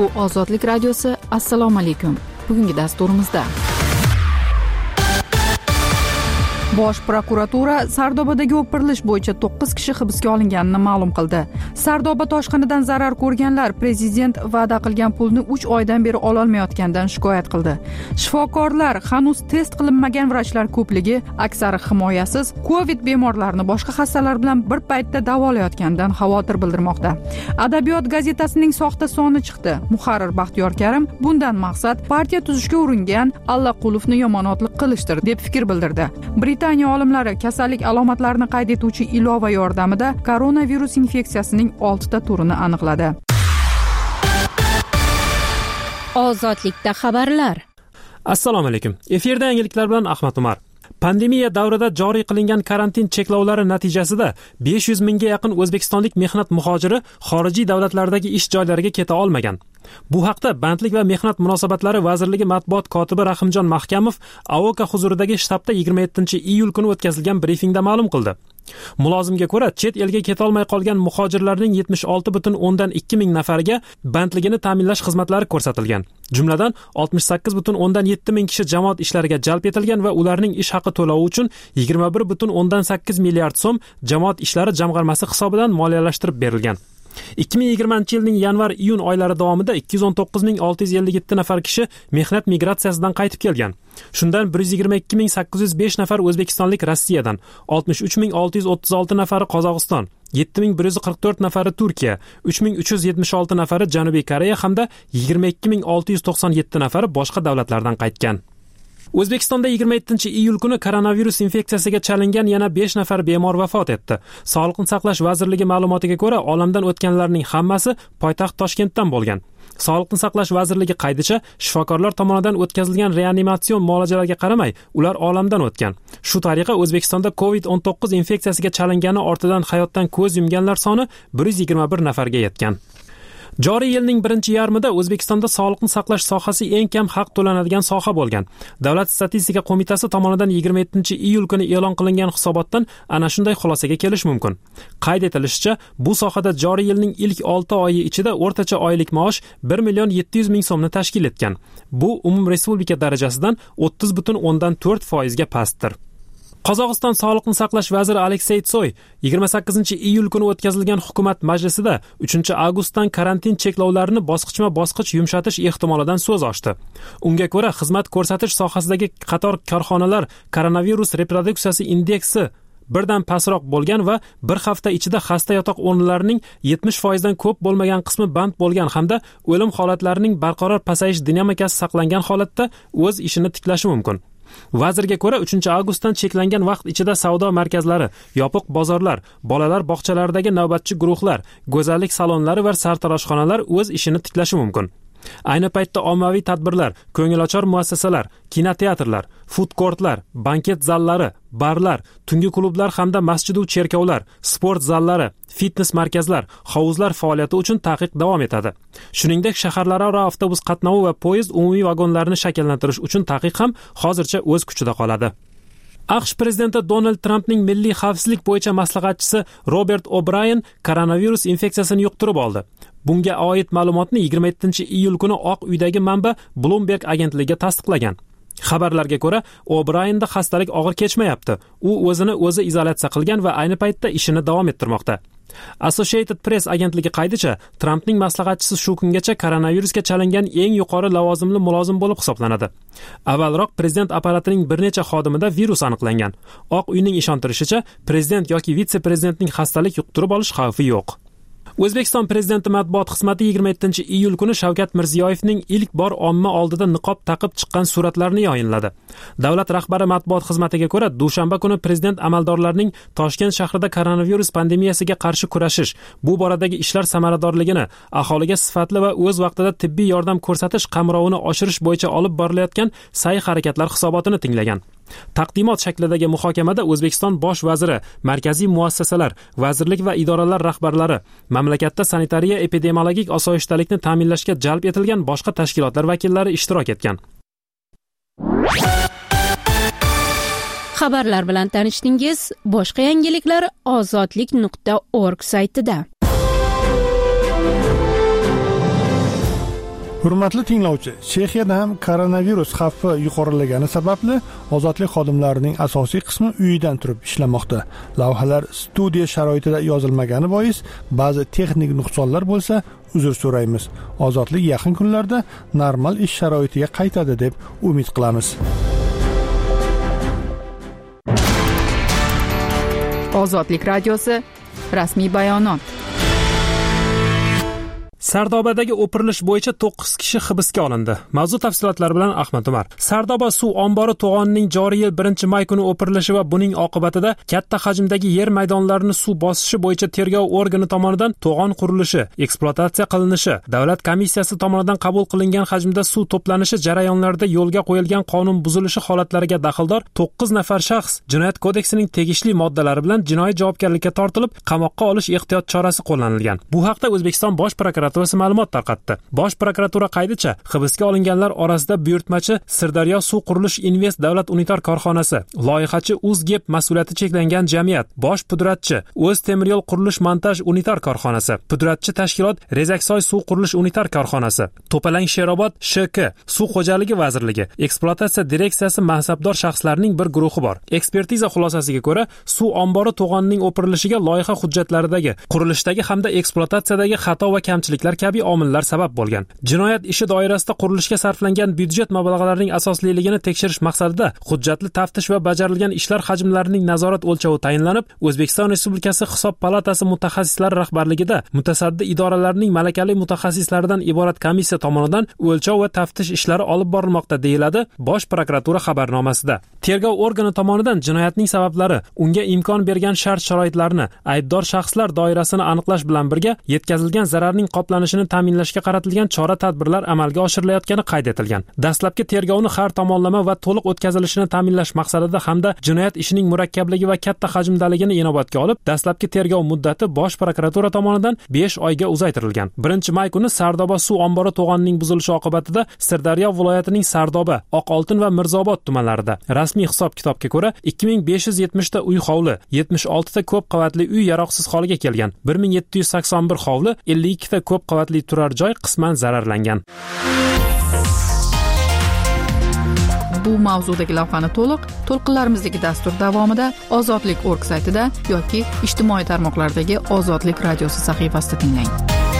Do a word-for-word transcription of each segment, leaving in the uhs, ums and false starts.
Bu Ozodlik radiosi. Assalomu alaykum. Bugungi dasturimizda Bosh prokuratura Sardobadagi o'pirilish bo'yicha to'qqiz kishi hibsga olinganini ma'lum qildi. Sardoba toshqinidan zarar ko'rganlar prezident va'da qilgan pulni uch oydan beri ololmayotgandan shikoyat qildi. Shifokorlar hanuz test qilinmagan vrachlar ko'pligi, aksari himoyasiz Covid bemorlarini boshqa xastalar bilan bir paytda davolayotgandan xavotir bildirmoqda. Adabiyot gazetasining soxta soni chiqdi. Muharrir Baxtiyor Karim bundan maqsad partiya tuzishga uringan Allaqulovni yomonotlik qilishdir deb fikr bildirdi. Britaniya olimlari kasallik alomatlarini qayd etuvchi ilova yordamida koronavirus infeksiyasining oltita turini aniqladi. Ozodlikda xabarlar. Assalomu alaykum. Efirda yangiliklar bilan Ahmad Umar. Pandemiya davrida joriy qilingan karantin cheklovlari natijasida besh yuz mingga yaqin o'zbekistonlik mehnat muhojiri xorijiy davlatlardagi ish joylariga keta olmagan. Bu haqda Bandlik va mehnat munosabatlari vazirligi matbuot kotibi Rahimjon Mahkamov Avoka huzuridagi shtabda yigirma yettinchi iyul kuni o'tkazilgan brifingda ma'lum qildi. Mulozimga ko'ra, chet elga keta olmay qolgan muhojirlarning yetmish olti butun o'ndan ikki ming nafariga bandligini ta'minlash xizmatlari ko'rsatilgan. Jumladan oltmish sakkiz butun o'ndan yetti ming kishi jamoat ishlariga jalb etilgan va ularning ish haqi to'lovi uchun yigirma bir butun o'ndan sakkiz milliard so'm jamoat ishlari jamg'armasi hisobidan moliyalashtirib berilgan. ikki ming yigirmanchi yilning yanvar-iyun oylari davomida ikki yuz o'n to'qqiz ming olti yuz ellik yetti nafar kishi mehnat migratsiyasidan qaytib kelgan. Shundan bir yuz yigirma ikki ming sakkiz yuz besh nafar o'zbekistonlik Rossiyadan, oltmish uch ming olti yuz o'ttiz olti nafari Qozog'iston, yetti ming bir yuz qirq to'rt nafari Turkiya, uch ming uch yuz yetmish olti nafari Janubiy Koreya hamda yigirma ikki ming olti yuz to'qson yetti nafari boshqa davlatlardan qaytgan. O'zbekistonda yigirma yettinchi iyul kuni koronavirus infeksiyasiga chalingan yana besh nafar bemor vafot etdi. Sog'liqni saqlash vazirligi ma'lumotiga ko'ra, olamdan o'tganlarning hammasi poytaxt Toshkentdan bo'lgan. Sog'liqni saqlash vazirligi qaydicha, shifokorlar tomonidan o'tkazilgan reanimatsion muolajalarga qaramay, ular olamdan o'tgan. Shu tariqa O'zbekistonda Covid o'n to'qqiz infeksiyasiga chalingani ortidan hayotdan ko'z yumganlar soni bir yuz yigirma bir nafarga yetgan. Joriy yilning birinchi yarmida O'zbekistonda sog'liqni saqlash sohasi eng kam haq to'lanadigan soha bo'lgan. Davlat statistika qo'mitasi tomonidan yigirma yettinchi iyul kuni e'lon qilingan hisobotdan ana shunday xulosaga kelish mumkin. Qayd etilishicha, bu sohada joriy yilning ilk olti oyi ichida o'rtacha oylik maosh bir million yetti yuz ming so'mni tashkil etgan. Bu umum respublika darajasidan o'ttiz butun o'ndan to'rt foizga pastdir. Qozog'iston Sog'liqni saqlash vaziri Aleksey Tsoy yigirma sakkizinchi iyul kuni o'tkazilgan hukumat majlisida uchinchi avgustdan karantin cheklovlarini bosqichma-bosqich yumshatish ehtimolidan so'z ochdi. Unga ko'ra, xizmat ko'rsatish sohasidagi qator korxonalar koronavirus reproduksiyasi indeksi birdan pastroq bo'lgan va bir hafta ichida xasta yotoq o'rinlarining yetmish foizdan ko'p bo'lmagan qismi band bo'lgan hamda o'lim holatlarining barqaror pasayish dinamikasi saqlangan holatda o'z ishini tiklashi mumkin. Vazirga ko'ra, uchinchi avgustdan cheklangan vaqt ichida savdo markazlari, yopiq bozorlar, bolalar bog'chalaridagi navbatchi guruhlar, go'zallik salonlari va sartaroshxonalar o'z ishini tiklashi mumkin. Ayni paytda ommaviy tadbirlar, ko'ngilochar muassasalar, kinoteatrlar, food courtlar, banket zallari, barlar, tungi klublar hamda masjid va cherkovlar, sport zallari, fitness markazlar, hovuzlar faoliyati uchun taqiq davom etadi. Shuningdek, shaharlararo avtobus qatnovi va poyezd umumiy vagonlarini shakllantirish uchun taqiq ham hozircha o'z kuchida qoladi. AQSh prezidenti Donald Trampning milliy xavfsizlik bo'yicha maslahatchisi Robert O'Brien koronavirus infeksiyasini yuqtirib oldi. Bunga oid ma'lumotni yigirma yettinchi iyul kuni Oq uydagi manba Bloomberg agentligiga tasdiqlagan. Xabarlarga ko'ra, O'Brienda xastalik og'ir kechmayapti. U o'zini o'zi izolyatsiya qilgan va ayni paytda ishini davom ettirmoqda. Associated Press agentligi qaydicha, Trampning maslahatchisi shu kungacha koronavirusga chalingan eng yuqori lavozimli mulozim bo'lib hisoblanadi. Avvalroq prezident apparatining bir necha xodimida virus aniqlangan. Oq uyning ishontirishicha, prezident yoki vitse-prezidentning xastalik yuqtirib olish xavfi yo'q. O'zbekiston prezidenti matbuot xizmati yigirma yettinchi iyul kuni Shavkat Mirziyoyevning ilk bor omma oldida niqob taqib chiqqan suratlarini yayinladi. Davlat rahbari matbuot xizmatiga ko'ra, dushanba kuni prezident amaldorlarining Toshkent shahrida koronavirus pandemiyasiga qarshi kurashish, bu boradagi ishlar samaradorligini, aholiga sifatli va o'z vaqtida tibbiy yordam ko'rsatish qamrovini oshirish bo'yicha olib borilayotgan sa'y-harakatlar hisobotini tinglagan. Taqdimot shaklidagi muhokamada O'zbekiston bosh vaziri, markaziy muassasalar, vazirlik va idoralar rahbarlari, mamlakatda sanitariya epidemiologik osoyishtalikni ta'minlashga jalb etilgan boshqa tashkilotlar vakillari ishtirok etgan. Xabarlar bilan tanishdingiz. Boshqa yangiliklar ozodlik nuqta org saytida. Hurmatli tinglovchi, Chexiyada ham koronavirus xavfi yuqorilagani sababli ozodlik xodimlarining asosiy qismi uyidan turib ishlamoqda. Lavhalar studiya sharoitida yozilmagani bois ba'zi texnik nuqsonlar bo'lsa, uzr so'raymiz. Ozodlik yaqin kunlarda normal ish sharoitiga qaytadi deb umid qilamiz. Ozodlik radiosi rasmiy bayonot. Sardobadagi o'pirilish bo'yicha to'qqiz kishi hibsga olindi. Mavzu tafsilotlari bilan Ahmad Umar. Sardoba suv ombori to'g'onining joriy yil birinchi may kuni o'pirilishi va buning oqibatida katta hajmdagi yer maydonlarini suv bosishi bo'yicha tergov organi tomonidan to'g'on qurilishi, ekspluatatsiya qilinishi, davlat komissiyasi tomonidan qabul qilingan hajmda suv to'planishi jarayonlarida yo'lga qo'yilgan qonun buzilishi holatlariga daxldor to'qqiz nafar shaxs Jinoyat kodeksining tegishli moddalari bilan jinoiy javobgarlikka tortilib, qamoqqa olish ehtiyot chorasi qo'llanilgan. Bu haqda O'zbekiston bosh prokuraturasi ma'lumot tarqatdi. Bosh prokuratura qaydicha, hibsga olinganlar orasida buyurtmachi Sirdaryo suv qurilish invest davlat unitar korxonasi, loyihachi Uzgep mas'uliyati cheklangan jamiyat, bosh pudratchi O'z temiryo'l qurilish montaj unitar korxonasi, pudratchi tashkilot Rezaksoy suv qurilish unitar korxonasi, To'palang Sherobod Sh K suv xo'jaligi vazirligi, ekspluatatsiya direksiyasi mansabdor shaxslarining bir guruhi bor. Ekspertiza xulosasiga ko'ra, suv ombori to'g'onining o'pirilishiga loyiha hujjatlaridagi, qurilishdagi hamda ekspluatatsiyadagi xato va kamchiliklar kabi omillar sabab bo'lgan. Jinoyat ishi doirasida qurilishga sarflangan byudjet mablag'larining asosliligini tekshirish maqsadida hujjatli taftish va bajarilgan ishlar hajmlarining nazorat o'lchovi tayinlanib, O'zbekiston Respublikasi Hisob palatasi mutaxassislari rahbarligida mutasaddi idoralarning malakali mutaxassislaridan iborat komissiya tomonidan o'lchov va taftish ishlari olib borilmoqda, deyiladi Bosh prokuratura xabarnomasida. Tergov organi tomonidan jinoyatning sabablari, unga imkon bergan shart-sharoitlarni, aybdor shaxslar doirasini aniqlash bilan birga yetkazilgan zararning qoplanishini ta'minlashga qaratilgan chora-tadbirlar amalga oshirilayotgani qayd etilgan. Dastlabki tergovni har tomonlama va to'liq o'tkazilishini ta'minlash maqsadida hamda jinoyat ishining murakkabligi va katta hajmdaligini inobatga olib, dastlabki tergov muddati Bosh prokuratura tomonidan besh oyga uzaytirilgan. birinchi may kuni Sardoba suv ombori to'g'onining buzilishi oqibatida Sirdaryo viloyatining Sardoba, Oqoltin va Mirzobod tumanlarida rasmiy hisob-kitobga ko'ra ikki ming besh yuz yetmish ta uy hovli, yetmish olti ta ko'p qavatli uy yaroqsiz holga kelgan. bir ming yetti yuz sakson bir hovli, ellik ikki ta ko'p qavatli turar joy qisman zararlangan. Bu mavzudagi lavhani to'liq to'lqinlarimizdagi dastur davomida Ozodlik nokta org saytida yoki ijtimoiy tarmoqlardagi Ozodlik radiosi sahifasida tinglang.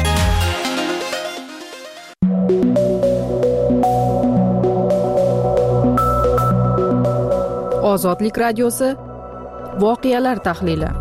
Ozodlik radiosi voqealar tahlili.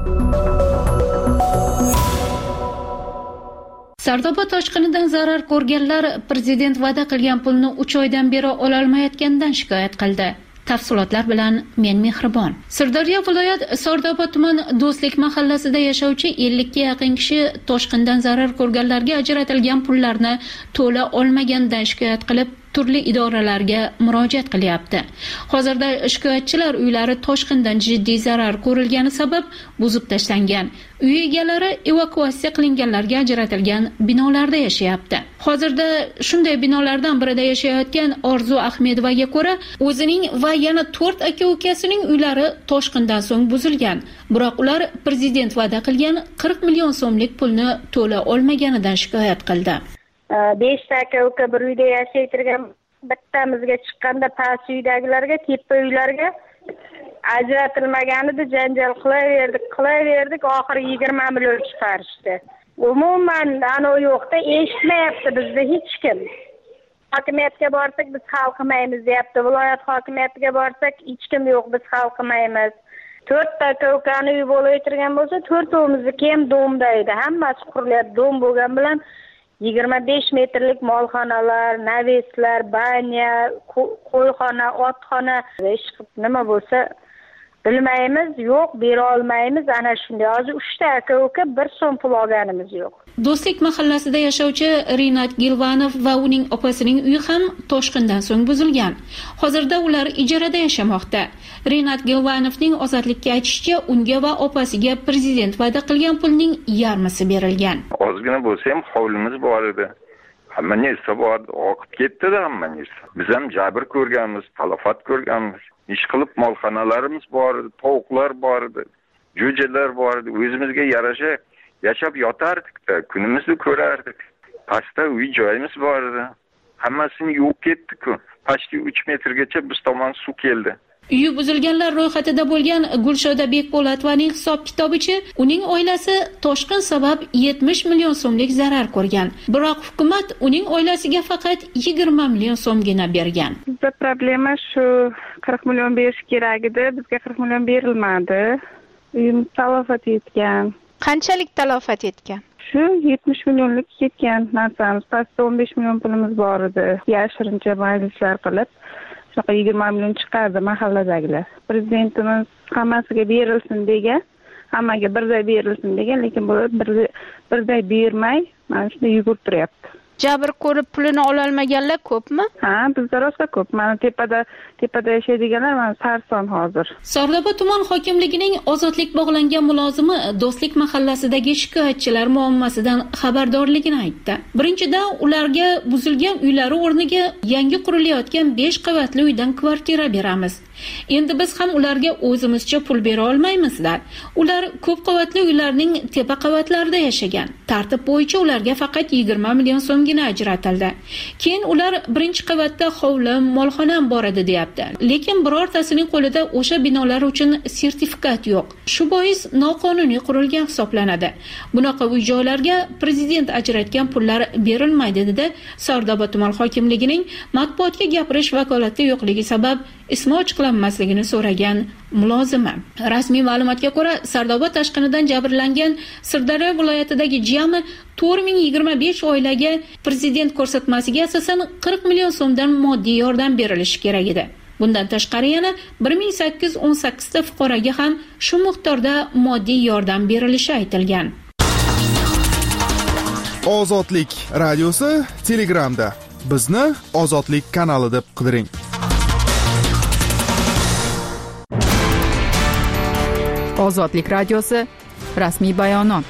Sardoba toshqinidan zarar ko'rganlar prezident va'da qilgan pulni uch oydan beri ololmayotganidan shikoyat qildi. Tafsilotlar bilan men Mehribon. Sirdaryo viloyat Sardoba tuman Do'stlik mahallasida yashovchi ellik ga yaqin kishi toshqindan zarar ko'rganlarga ajratilgan pullarni to'la olmaganidan shikoyat qilib turli idoralarga murojaat qilyapti. Hozirda shikoyatchilar uylari toshqindan jiddiy zarar ko'rilgani sabab buzib tashlangan. Uy egalari evakuatsiya qilinganlarga ajratilgan binolarda yashayapti. Hozirda shunday binolardan birida yashayotgan Orzu Ahmedovaga ko'ra, o'zining va yana to'rt aka-ukasining uylari toshqindan so'ng buzilgan. Biroq ular prezident va'da qilgan qirq million so'mlik pulni to'la olmaganidan shikoyat qildi. besh ta aka-uka bir uyda yashaytirgan, bittamizga chiqqanda past uydagilarga, tepa uylarga ajratilmaganida janjal qilaverdik, qilaverdik, oxiri yigirma million chiqarishdi. Umuman ana yo'qda eshitmayapti bizni hech kim. Hokimiyatga borsak biz hal qilmaymiz deyapti. Viloyat hokimiyatiga borsak hech kim yo'q, biz hal qilmaymiz. to'rtta aka-ukani uy bo'lib o'tirgan bo'lsa, to'rtovimizniki ham domda edi. Hammasi qurilyapti. Dom bo'lgan bilan yigirma besh metrlik molxonalar, naveslar, banya, qo'yxona, otxona, ish nima bo'lsa bilmaymiz, yo'q, bera olmaymiz. Ana shunday. Hozir uchta aka-uka bir so'm pul olganimiz yo'q. Do'stlik mahallasida yashovchi Rinat Gilvanov va uning opasining uyi ham toshqindan so'ng buzilgan. Hozirda ular ijarada yashamoqda. Rinat Gilvanovning ozodlikka aytishicha, unga va opasiga prezident va'da qilgan pulning yarmisi berilgan. Ozgina bo'lsa ham hovlimiz bor edi. Hamma narsa bor, oqib ketdi-da hamma narsa. Biz ham jabr ko'rganmiz, talafot ko'rganmiz. Ish qilib molxonalarimiz bor edi, tovuqlar bor edi, jo'jalar bor edi. O'zimizga yarasha yashab yotardik-da, kunimizni ko'rardik. Pastda uy joyimiz bor edi. Hammasini yuvib ketdi-ku. Pashti uch metrgacha biz tomon suv keldi. Uyi buzilganlar ro'yxatida bo'lgan Gulshoda Bekpo'latovaning hisob-kitobicha uning oilasi toshqin sabab yetmish million so'mlik zarar ko'rgan. Biroq hukumat uning oilasiga faqat yigirma million so'mgina bergan. Bizda problema shu qirq million berish kerak edi, bizga qirq million berilmadi. Uyimiz talafot etgan. Qanchalik talafot etgan? Shu yetmish millionlik ketgan narsamiz. Pastda o'n besh million pulimiz bor edi. Yashirincha maylislar qilib shunaqa yigirma million chiqardi mahalladagilar. Prezidentimiz hammasiga berilsin degan, hammaga birday berilsin degan, lekin bu birday bermay mana shunday yugurib turyapti. Jabr ko'rib pulini ola olmaganlar ko'pmi? Ha, bizda rosa ko'p. Mana tepada tepada yashaydiganlar mana sarson hozir. Sardoba tuman hokimligining ozodlik bog'langan mulozimi Do'stlik mahallasidagi shikoyatchilar muammosidan xabardorligini aytdi. Birinchidan, ularga buzilgan uylari o'rniga yangi qurilayotgan besh qavatli uydan kvartira beramiz. Endi biz ham ularga o'zimizcha pul bera olmaymizlar. Ular ko'p qavatli uylarning tepa qavatlarida yashagan. Tartib bo'yicha ularga faqat yigirma million so'mgina ajratildi. Keyin ular birinchi qavatda hovlim, molxonam bor edi deyapti. Lekin birortasining qo'lida o'sha binolar uchun sertifikat yo'q. Shu bois noqonuniy qurilgan hisoblanadi. Bunaqa uy-joylarga prezident ajratgan pullar berilmaydi dedi Sardoba tuman hokimligining matbuotga gapirish vakolati yo'qligi sabab ismi ochiqlanmasligini so'ragan mulozima. Rasmiy ma'lumotga ko'ra, Sardoba tashqinidan jabrlangan Sirdaryo viloyatidagi jami to'rt ming yigirma besh oilaga prezident ko'rsatmasiga asosan qirq million so'mdan moddiy yordam berilishi kerak edi. Bundan tashqari yana bir ming sakkiz yuz o'n sakkiz ta fuqaroga ham shu miqdorda moddiy yordam berilishi aytilgan. Ozodlik radiosi Telegramda. Bizni Ozodlik kanali deb qidiring. Ozodlik radiosi rasmiy bayonot.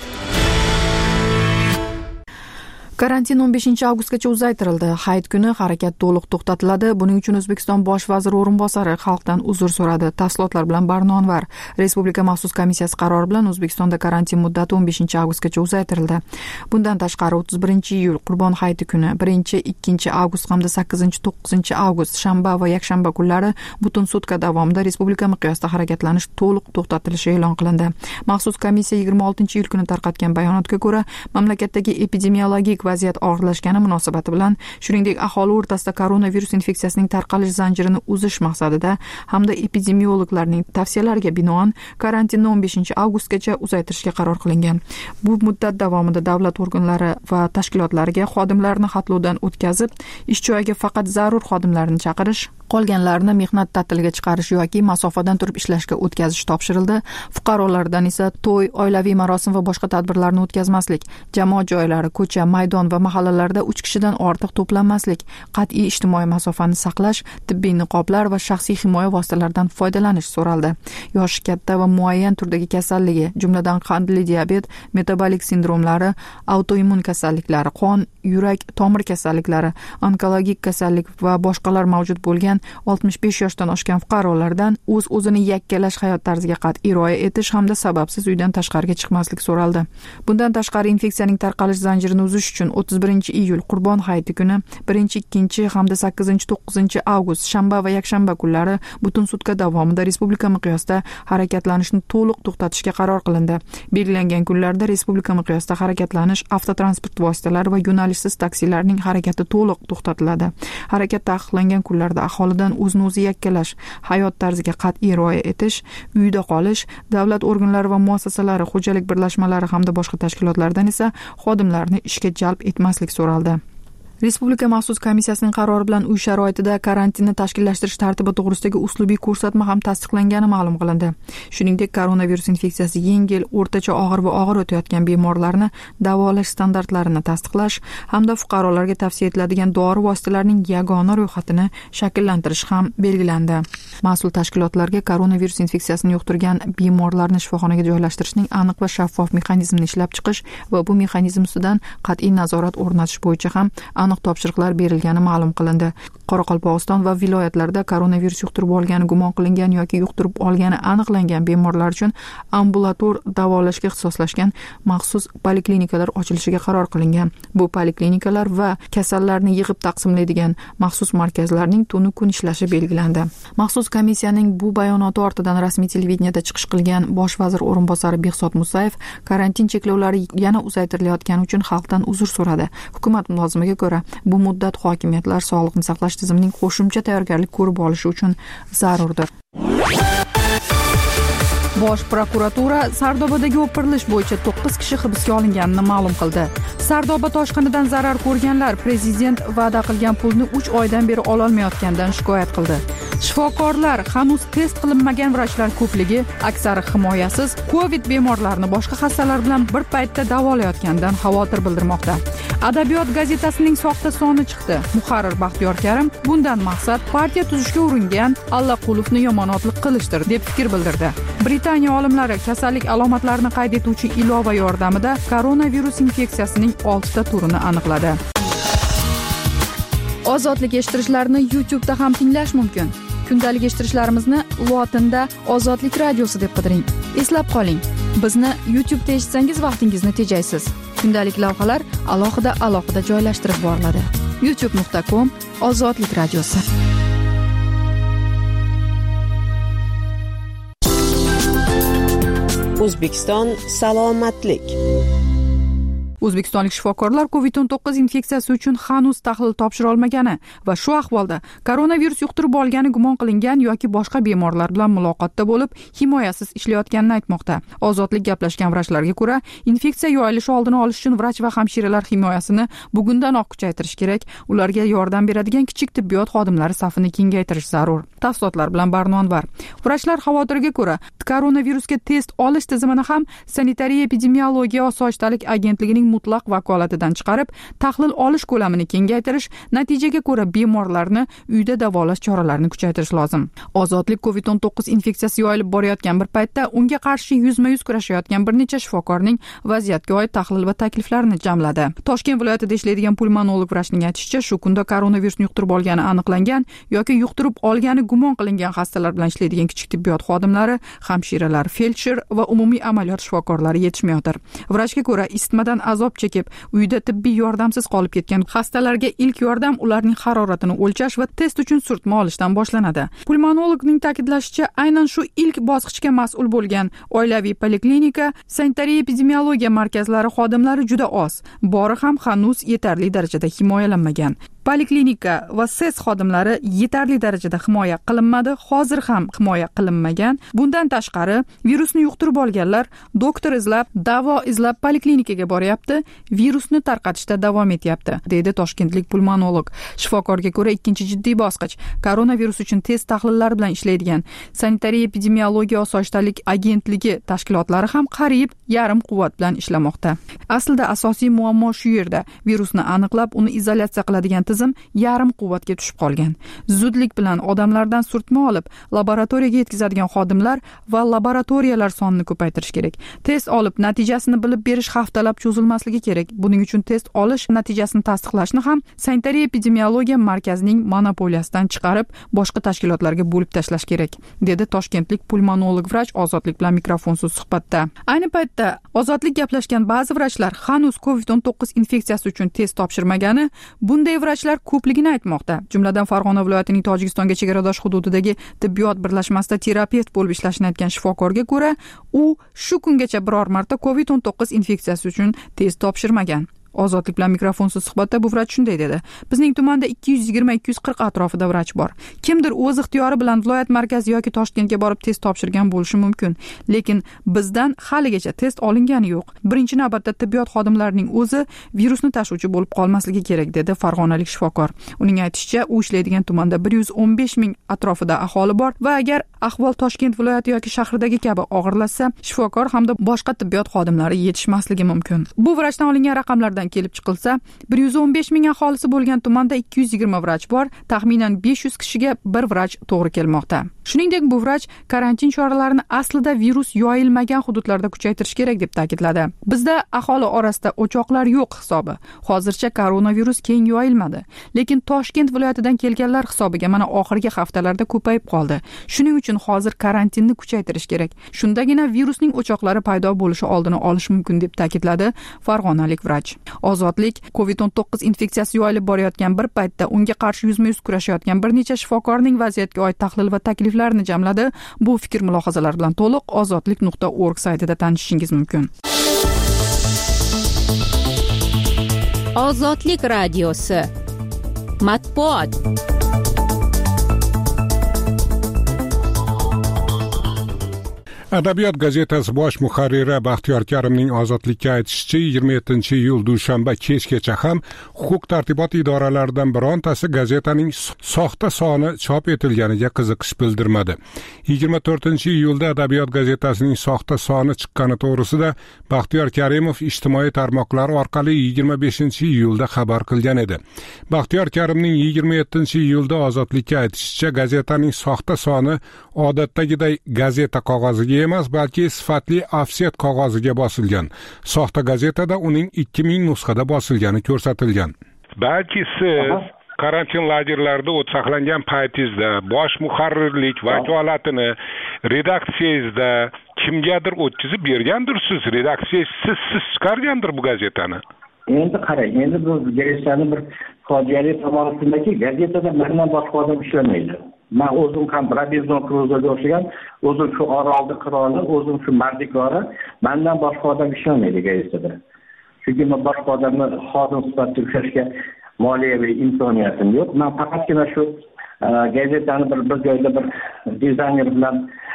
Karantin o'n beshinchi avgustgacha uzaytirildi. Hayit kuni harakat to'liq to'xtatiladi. Buning uchun O'zbekiston bosh vaziri o'rinbosari xalqdan uzr so'radi. Tafsilotlar bilan Barno Anvar. Respublika maxsus komissiyasi qarori bilan O'zbekistonda karantin muddati o'n beshinchi avgustgacha uzaytirildi. Bundan tashqari o'ttiz birinchi iyul Qurbon hayiti kuni, birinchi ikkinchi avgust hamda sakkizinchi to'qqizinchi avgust shanba va yakshanba kunlari butun sutka davomida respublika miqyosida harakatlanish to'liq to'xtatilishi e'lon qilindi. Maxsus komissiya yigirma oltinchi iyul kuni tarqatgan bayonotga ko'ra, mamlakatdagi epidemiologik vaziyat og'irlashgani munosabati bilan, shuningdek aholi o'rtasida koronavirus infeksiyasining tarqalish zanjirini uzish maqsadida hamda epidemiologlarning tavsiyalariga binoan karantinni o'n beshinchi avgustgacha uzaytirishga qaror qilingan. Bu muddat davomida davlat organlari va tashkilotlariga xodimlarni xatlovdan o'tkazib, ish joyiga faqat zarur xodimlarni chaqirish, qolganlarni mehnat ta'tiliga chiqarish yoki masofadan turib ishlashga o'tkazish topshirildi. Fuqarolardan esa to'y, oilaviy marosim va boshqa tadbirlarni o'tkazmaslik, jamoat joylari, ko'cha, maydon va mahallalarda uch kishidan ortiq to'planmaslik, qat'iy ijtimoiy masofani saqlash, tibbiy niqoblar va shaxsiy himoya vositalaridan foydalanish so'raldi. Yoshi katta va muayyan turdagi kasalligi, jumladan qandli diabet, metabolik sindromlari, autoimmun kasalliklari, qon, yurak, tomir kasalliklari, onkologik kasallik va boshqalar mavjud bo'lgan oltmish besh yoshdan oshgan fuqarolardan o'z-o'zini yakkalash hayot tarziga qat'iy rioya etish hamda sababsiz uydan tashqariga chiqmaslik so'raldi. Bundan tashqari infeksiyaning tarqalish zanjirini uzish uchun o'ttiz birinchi iyul Qurbon hayiti kuni, birinchi ikkinchi hamda sakkizinchi to'qqizinchi avgust shanba va yakshanba kunlari butun sutka davomida respublika miqyosida harakatlanishni to'liq to'xtatishga qaror qilindi. Belgilangan kunlarda respublika miqyosida harakatlanish, avtotransport vositalari va yo'nalishsiz taksilarning harakati to'liq to'xtatiladi. Harakat taqiqlangan kunlarda aholidan o'zini o'zi yakkalash, hayot tarziga qat'iy rioya etish, uyda qolish, davlat organlari va muassasalari, xo'jalik birlashmalari hamda boshqa tashkilotlardan esa xodimlarni ishga jalb etmaslik so'raldi. Respublika maxsus komissiyasining qarori bilan uy sharoitida karantinni tashkillashtirish tartibi to'g'risidagi uslubiy ko'rsatma ham tasdiqlangani ma'lum qilindi. Shuningdek, koronavirus infeksiyasi yengil, o'rtacha og'ir va og'ir o'tayotgan bemorlarni davolash standartlarini tasdiqlash hamda fuqarolarga tavsiya etiladigan dori vositalarining yagona ro'yxatini shakllantirish ham belgilandi. Mas'ul tashkilotlarga koronavirus infeksiyasini yuqtirgan bemorlarni shifoxonaga joylashtirishning aniq va shaffof mexanizmini ishlab chiqish va bu mexanizm ustidan qat'iy nazorat o'rnatish bo'yicha ham aniq topshiriqlar berilgani ma'lum qilindi. Qoraqalpog'iston va viloyatlarda koronavirus yuqtirib olgani gumon qilingan yoki yuqtirib olgani aniqlangan bemorlar uchun ambulator davolashga ixtisoslashgan maxsus poliklinikalar ochilishiga qaror qilingan. Bu poliklinikalar va kasallarni yig'ib taqsimlaydigan maxsus markazlarning tunu kun ishlashi belgilandi. Maxsus komissiyaning bu bayonoti ortidan rasmiy televideniyada chiqish qilgan bosh vazir o'rinbosari Behzod Musayev karantin cheklovlari yana uzaytirilayotgani uchun xalqdan uzr so'radi. Hukumat mulozimiga ko'ra, bu muddat hokimiyatlar sog'liqni saqlash tizimining qo'shimcha tayyorgarlik ko'rib olishi uchun zarurdir. Bosh prokuratura Sardobadagi o'pirilish bo'yicha to'qqiz kishi hibsga olinganini ma'lum qildi. Sardoba toshqinidan zarar ko'rganlar prezident va'da qilgan pulni uch oydan beri olol olmayotganidan shikoyat qildi. Shifokorlar hanuz test qilinmagan vrachlar ko'pligi, aksari himoyasiz Covid bemorlarini boshqa xastalar bilan bir paytda davolayotganidan xavotir bildirmoqda. Adabiyot gazetasining soxta soni chiqdi. Muharrir Baxtiyor Karim bundan maqsad partiya tuzishga uringan Allaqulovni yomonotlik qilishdir deb fikr bildirdi. Britaniya olimlari kasallik alomatlarini qayd etuvchi ilova yordamida koronavirus infeksiyasining oltita turini aniqladi. Ozodlik eshittirishlarni YouTube'da ham tinglash mumkin. Kundalik eshittirishlarimizni lotinda Ozodlik radiosi deb qidiring. Eslab qoling, bizni YouTube'da eshitsangiz vaqtingizni tejaysiz. Kundalik lavhalar alohida alohida joylashtirib boriladi. youtube nuqta com Ozodlik radiosi. O'zbekiston salomatlik. O'zbekistonlik shifokorlar Covid o'n to'qqiz infeksiyasi uchun hanuz tahlil topshira olmagani va shu ahvolda koronavirus yuqtirib olgani gumon qilingan yoki boshqa bemorlar bilan muloqotda bo'lib, himoyasiz ishlayotganini aytmoqda. Ozodlik gaplashgan vrachlarga ko'ra, infeksiya yoyilishi oldini olish uchun vrach va hamshiralar himoyasini bugundanoq kuchaytirish kerak. Ularga yordam beradigan kichik tibbiyot xodimlari safini kengaytirish zarur. Tafsilotlar bilan Barnonvar. Vrachlar xavotirga ko'ra, koronavirusga test olish tizimini ham Sanitariya epidemiologiya osoyishtalik agentligining mutlaq vakolatidan chiqarib, tahlil olish ko'lamini kengaytirish, natijaga ko'ra bemorlarni uyda davolash choralarini kuchaytirish lozim. Ozodlik Covid o'n to'qqiz infeksiyasi yoyilib borayotgan bir paytda unga qarshi yuzma-yuz kurashayotgan bir necha shifokorning vaziyatga oid tahlil va takliflarini jamladi. Toshkent viloyatida ishlaydigan pulmonolog vrachning aytishicha, shu kunda koronavirusni yuqtirib olgani aniqlangan yoki yuqtirib olgani gumon qilingan xastalar bilan ishlaydigan kichik tibbiyot xodimlari, hamshiralar, feldsher va umumiy amaliyot shifokorlari yetishmayotir. Vrachga ko'ra, isitmadan azob chekib, uyda tibbiy yordamsiz qolib ketgan xastalarga ilk yordam ularning haroratini o'lchash va test uchun surtma olishdan boshlanadi. Pulmonologning ta'kidlashicha, aynan shu ilk bosqichga mas'ul bo'lgan oilaviy poliklinika, sanitariya epidemiologiya markazlari xodimlari juda oz, bori ham hanuz yetarli darajada himoyalanmagan. Poliklinika va S E S xodimlari yetarli darajada himoya qilinmadi, hozir ham himoya qilinmagan. Bundan tashqari, virusni yuqtirib olganlar doktor izlab, davo izlab poliklinikaga boryapti, virusni tarqatishda davom etyapti, deydi toshkentlik pulmonolog. Shifokorga ko'ra, ikkinchi jiddiy bosqich koronavirus uchun test tahlillari bilan ishlaydigan Sanitariya epidemiologiya osoyishtalik agentligi tashkilotlari ham qariyb yarim quvvat bilan ishlamoqda. Aslida asosiy muammo shu yerda. Virusni aniqlab, uni izolyatsiya qiladigan tizim yarim quvvatga tushib qolgan. Zudlik bilan odamlardan surtma olib, laboratoriyaga yetkazadigan xodimlar va laboratoriyalar sonini ko'paytirish kerak. Test olib, natijasini bilib berish haftalab cho'zilmasligi kerak. Buning uchun test olish natijasini tasdiqlashni ham Sanitariya epidemiologiya markazining monopoliyasidan chiqarib, boshqa tashkilotlarga bo'lib tashlash kerak, dedi toshkentlik pulmonolog vrach Ozodlik bilan mikrofonsiz suhbatda. Ayni paytda Ozodlik gaplashgan ba'zi vrachlar hanuz Covid o'n to'qqiz infeksiyasi uchun test topshirmagani, bunday vrachlar ko'pligini aytmoqda. Jumladan Farg'ona viloyatining Tojikistonga chegaradosh hududidagi tibbiyot birlashmasida terapevt bo'lib ishlashini aytgan shifokorga ko'ra, u shu kungacha biror marta Covid o'n to'qqiz infeksiyasi uchun test topshirmagan. Ozodlik bilan mikrofonsiz suhbatda bu vrach shunday dedi: Bizning tumanda ikki yuz yigirma ikki yuz qirq atrofida vrach bor. Kimdir o'z ixtiyori bilan viloyat markazi yoki Toshkentga borib test topshirgan bo'lishi mumkin, lekin bizdan haligacha test olingani yo'q. Birinchi navbatda tibbiyot xodimlarining o'zi virusni tashuvchi bo'lib qolmasligi kerak, dedi farg'onalik shifokor. Uning aytishicha, u ishlaydigan tumanda bir yuz o'n besh ming atrofida aholi bor va agar ahvol Toshkent viloyati yoki shahridagi kabi og'irlashsa, shifokor hamda boshqa tibbiyot xodimlari yetishmasligi mumkin. Bu vrachdan olingan raqamlarda hisoblaridan kelib chiqilsa, bir yuz o'n besh ming aholisi bo'lgan tumanda ikki yuz yigirma vrach bor, taxminan besh yuz kishiga bir vrach to'g'ri kelmoqda. Shuningdek, bu vrach karantin choralarini aslida virus yoyilmagan hududlarda kuchaytirish kerak deb ta'kidladi. Bizda aholi orasida o'choqlar yo'q hisobi. Hozircha koronavirus keng yoyilmadi, lekin Toshkent viloyatidan kelganlar hisobiga mana oxirgi haftalarda ko'payib qoldi. Shuning uchun hozir karantinni kuchaytirish kerak. Shundagina virusning o'choqlari paydo bo'lishi oldini olish mumkin deb ta'kidladi farg'onalik vrach. Ozodlik covid o'n to'qqiz infeksiyasi yoyilib borayotgan bir paytda unga qarshi yuzma-yuz kurashayotgan bir necha shifokorning vaziyatga oid tahlil va takliflarini jamladi. Bu fikr mulohazalar bilan to'liq ozodlik nuqta org saytida tanishishingiz mumkin. Ozodlik radiosi matbuot. Adabiyot gazetasi bosh muharriri Baxtiyor Karimning ozodlikka aytishicha, yigirma yettinchi iyul dushanba kechgacha ham huquq tartibot idoralaridan birontasi gazetaning soxta soni chop etilganiga qiziqish bildirmadi. yigirma to'rtinchi iyulda Adabiyot gazetasining soxta soni chiqqani to'g'risida Baxtiyor Karimov ijtimoiy tarmoqlar orqali yigirma beshinchi iyulda xabar qilgan edi. Baxtiyor Karimning yigirma yettinchi iyulda ozodlikka aytishicha, gazetaning soxta soni odatdagiday gazeta qog'oziga emas, balki sifatli ofset qog'oziga bosilgan. Soxta gazetada uning ikki ming nusxada bosilgani ko'rsatilgan. Balki siz karantin lagerlarida o't saqlangan paytingizda bosh muharrirlik vakolatini redaksiyangizda kimgadir o'tkazib bergandirsiz, redaksiya siz siz chiqargandir bu gazetani. Endi qarang, endi bu gazetani bir fojiali tomoni shundaki, gazetada mendan boshqa odam ishlamaydi. Men o'zim ham Robinzon Kruzoga o'xshagan, o'zim shu orolni qiroli, o'zim shu mardikori, mendan boshqa odam ishlamaydi gazetada. Chunki men boshqa odamni xodim sifatida ushlashga moliyaviy imkoniyatim yo'q. Men faqatgina shu gazetani bir bir joyda bir dizayner bilan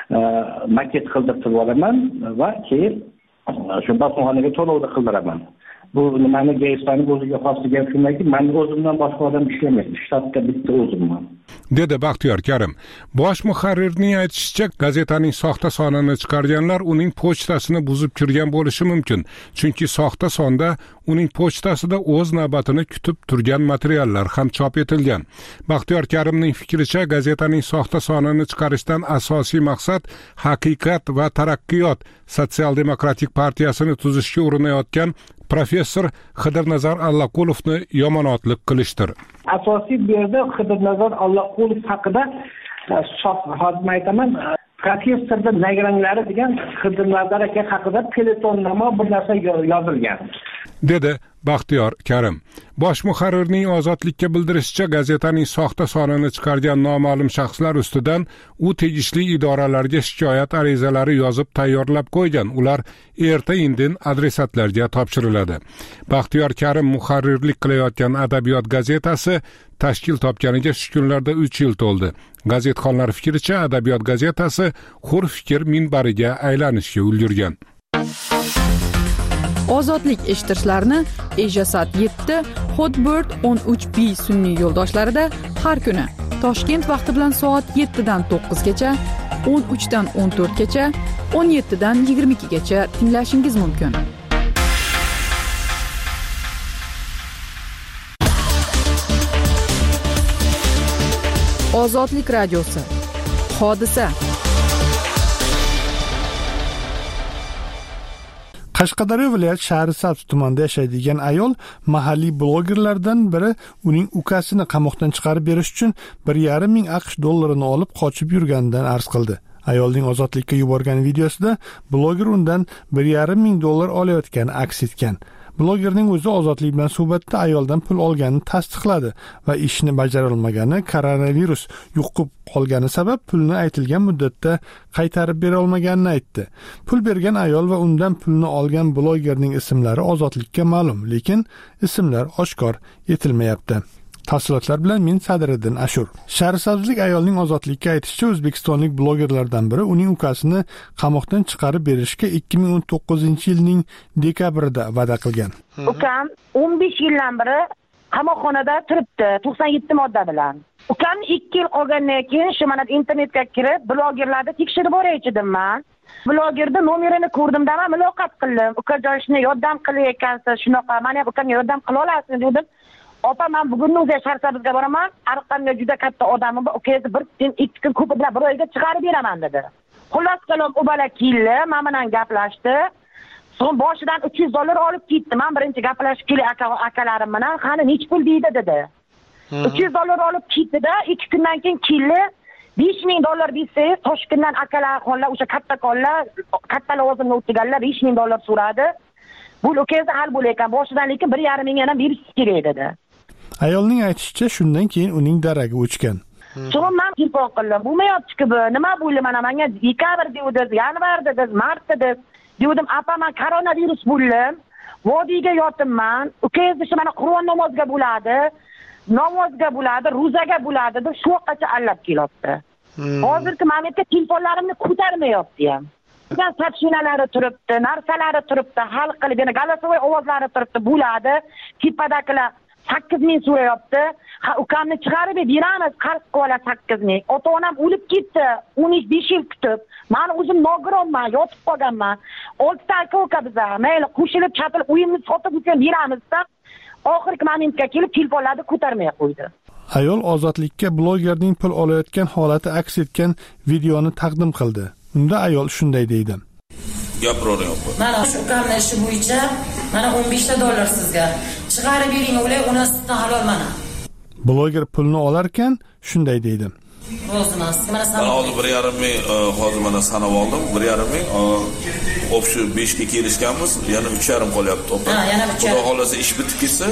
maket qildirib olaman va keyin shu bosmaxonaga to'lovni qildiraman. Bu nimani gazetani o'ziga xosligi shundaki, men o'zimdan boshqa odam ishlamaydi. Shtatda bitta o'zimman. Dedi Baxtiyor Karim. Bosh muharrirning aytishicha, gazetaning soxta sonini chiqarganlar uning pochtasini buzib kirgan bo'lishi mumkin. Chunki soxta sonda uning pochtasida o'z navbatini kutib turgan materiallar ham chop etilgan. Baxtiyor Karimning fikricha, gazetaning soxta sonini chiqarishdan asosiy maqsad Haqiqat va taraqqiyot Sotsial-demokratik partiyasini tuzishga urinayotgan professor Xidirnazar Allaqulovni yomonotlik qilishdir. Asosiy bu yerda Xidirnazar Allaqulov haqida hozir aytaman, professorda nagranglari degan Xidirnazar aka haqida peletonnamo bir narsa yozilgan. Dedi Baxtiyor Karim. Bosh muharrirning ozodlikka bildirishicha, gazetaning soxta sonini chiqargan noma'lum shaxslar ustidan u tegishli idoralarga shikoyat arizalari yozib tayyorlab qo'ygan. Ular erta-indin adresatlarga topshiriladi. Baxtiyor Karim muharrirlik qilayotgan Adabiyot gazetasi tashkil topganiga shu kunlarda uch yil to'ldi. Gazetxonlar fikricha, Adabiyot gazetasi hur fikr minbariga aylanishga ulgurgan. Ozodlik eshittirishlarni Ejasat yetti, Hotbird o'n uch B sun'iy yo'ldoshlarida har kuni Toshkent vaqti bilan soat yettidan to'qqizgacha, o'n uchdan o'n to'rtgacha, o'n yettidan yigirma ikkigacha tinglashingiz mumkin. Ozodlik radiosi. Hodisa. Qashqadaryo viloyat Shahrisabz tumanida yashaydigan ayol mahalliy blogerlardan biri uning ukasini qamoqdan chiqarib berish uchun bir yarim ming AQSh dollarini olib qochib yurganidan arz qildi. Ayolning ozodlikka yuborgan videosida bloger undan bir yarim ming dollar olayotgani aks etgan. Blogerning o'zi ozodlik bilan suhbatda ayoldan pul olganini tasdiqladi va ishni bajara olmagani, koronavirus yuqib qolgani sabab pulni aytilgan muddatda qaytarib bera olmaganini aytdi. Pul bergan ayol va undan pulni olgan blogerning ismlari ozodlikka ma'lum, lekin ismlar oshkor etilmayapti. Tafsilotlar bilan men Sadriddin Ashur. Shahrisabzlik ayolning ozodlikka aytishicha, o'zbekistonlik blogerlardan biri uning ukasini qamoqdan chiqarib berishga ikki ming o'n to'qqizinchi yilning dekabrida va'da qilgan. Ukam o'n besh yildan beri qamoqxonada turibdi, to'qson yetti modda bilan. Ukam ikki yil qolgandan keyin shu mana internetga kirib, blogerlarni tekshirib o'raychidim men. blogerda nomerini ko'rdimda man muloqot qildim. Ukajon shuni yordam qilayotgansiz, shunaqa, mana ham ukamga yordam qila olasizmi dedim. Opa, men bugun o'zi Sharsabizga boraman. Arqamda juda katta odamim bor. Ukangiz bir kun, ikki kun ko'pi bilan bir oyga chiqarib beraman dedi. Xullas kalom u bola keldi, men bilan gaplashdi. So'ng boshidan uch yuz dollar olib ketdi. Men birinchi gaplashib kelay akalarim bilan, qani nech pul deydi dedi. uch yuz dollar olib ketdi-da, ikki kundan keyin keldi. besh ming dollar bersangiz, Toshkentdan akalar, xonlar, o'sha katta konlar, katta lavozimda o'tirganlar besh ming dollar so'radi. Bu ukangiz hal bo'layotgan, boshidan lekin bir yarim ming yana berish kerak dedi. Ayolning aytishicha, shundan keyin uning daragi o'chgan. So'ng men telefon qildim. Bo'lmayapti-ku bu. Nima bo'ldi mana menga dekabr dedi, yanvar dedi, mart dedi. Dedim, "Apa, men koronavirus bo'ldim. Vodiyga yotibman. Ukangiz shu mana Qur'on namoziga bo'ladi. Namozga bo'ladi, ro'zaga bo'ladi deb shu vaqtgacha allab kelyapti. Hozirgi momentda telefonlarimni ko'tarmayapti ham. Bugan sochshinalari turibdi, narsalari turibdi, hal qilib, yana galosovoy ovozlari turibdi, bo'ladi. Tepadagilar sakkiz ming so'rayapti. Ha, ukamni chiqarib beramiz, qarz qilib sakkiz ming. Ota-onam o'lib ketdi, o'n besh yil kutib. Men o'zim nogironman, yotib qolganman. oltita aka uka biza, mayli qo'shilib, chapilib, uyimni sotib o'tgan beramizda. Oxirgi momentga kelib telefonlarni ko'tarmay qo'ydi. Ayol Ozodlikka blogerning pul olayotgan holati aks etgan videoni taqdim qildi. Unda ayol shunday deydi: Gapiryapman. Mana shu ukamning ishi bo'yicha mana o'n besh ta dollar sizga chiqarib bering, o'lay, onasidan halol mana. Bloger pulni olarkan shunday deydi: Roziman, mana sanab oldim, bir yarim ming hozir mana sanab oldim, bir yarim ming hop shu besh ga kelishganmiz, yana uch yarim qolyapti to'plam. Ha, yana uch yarim. Xudo xolasa ish bitib ketsa,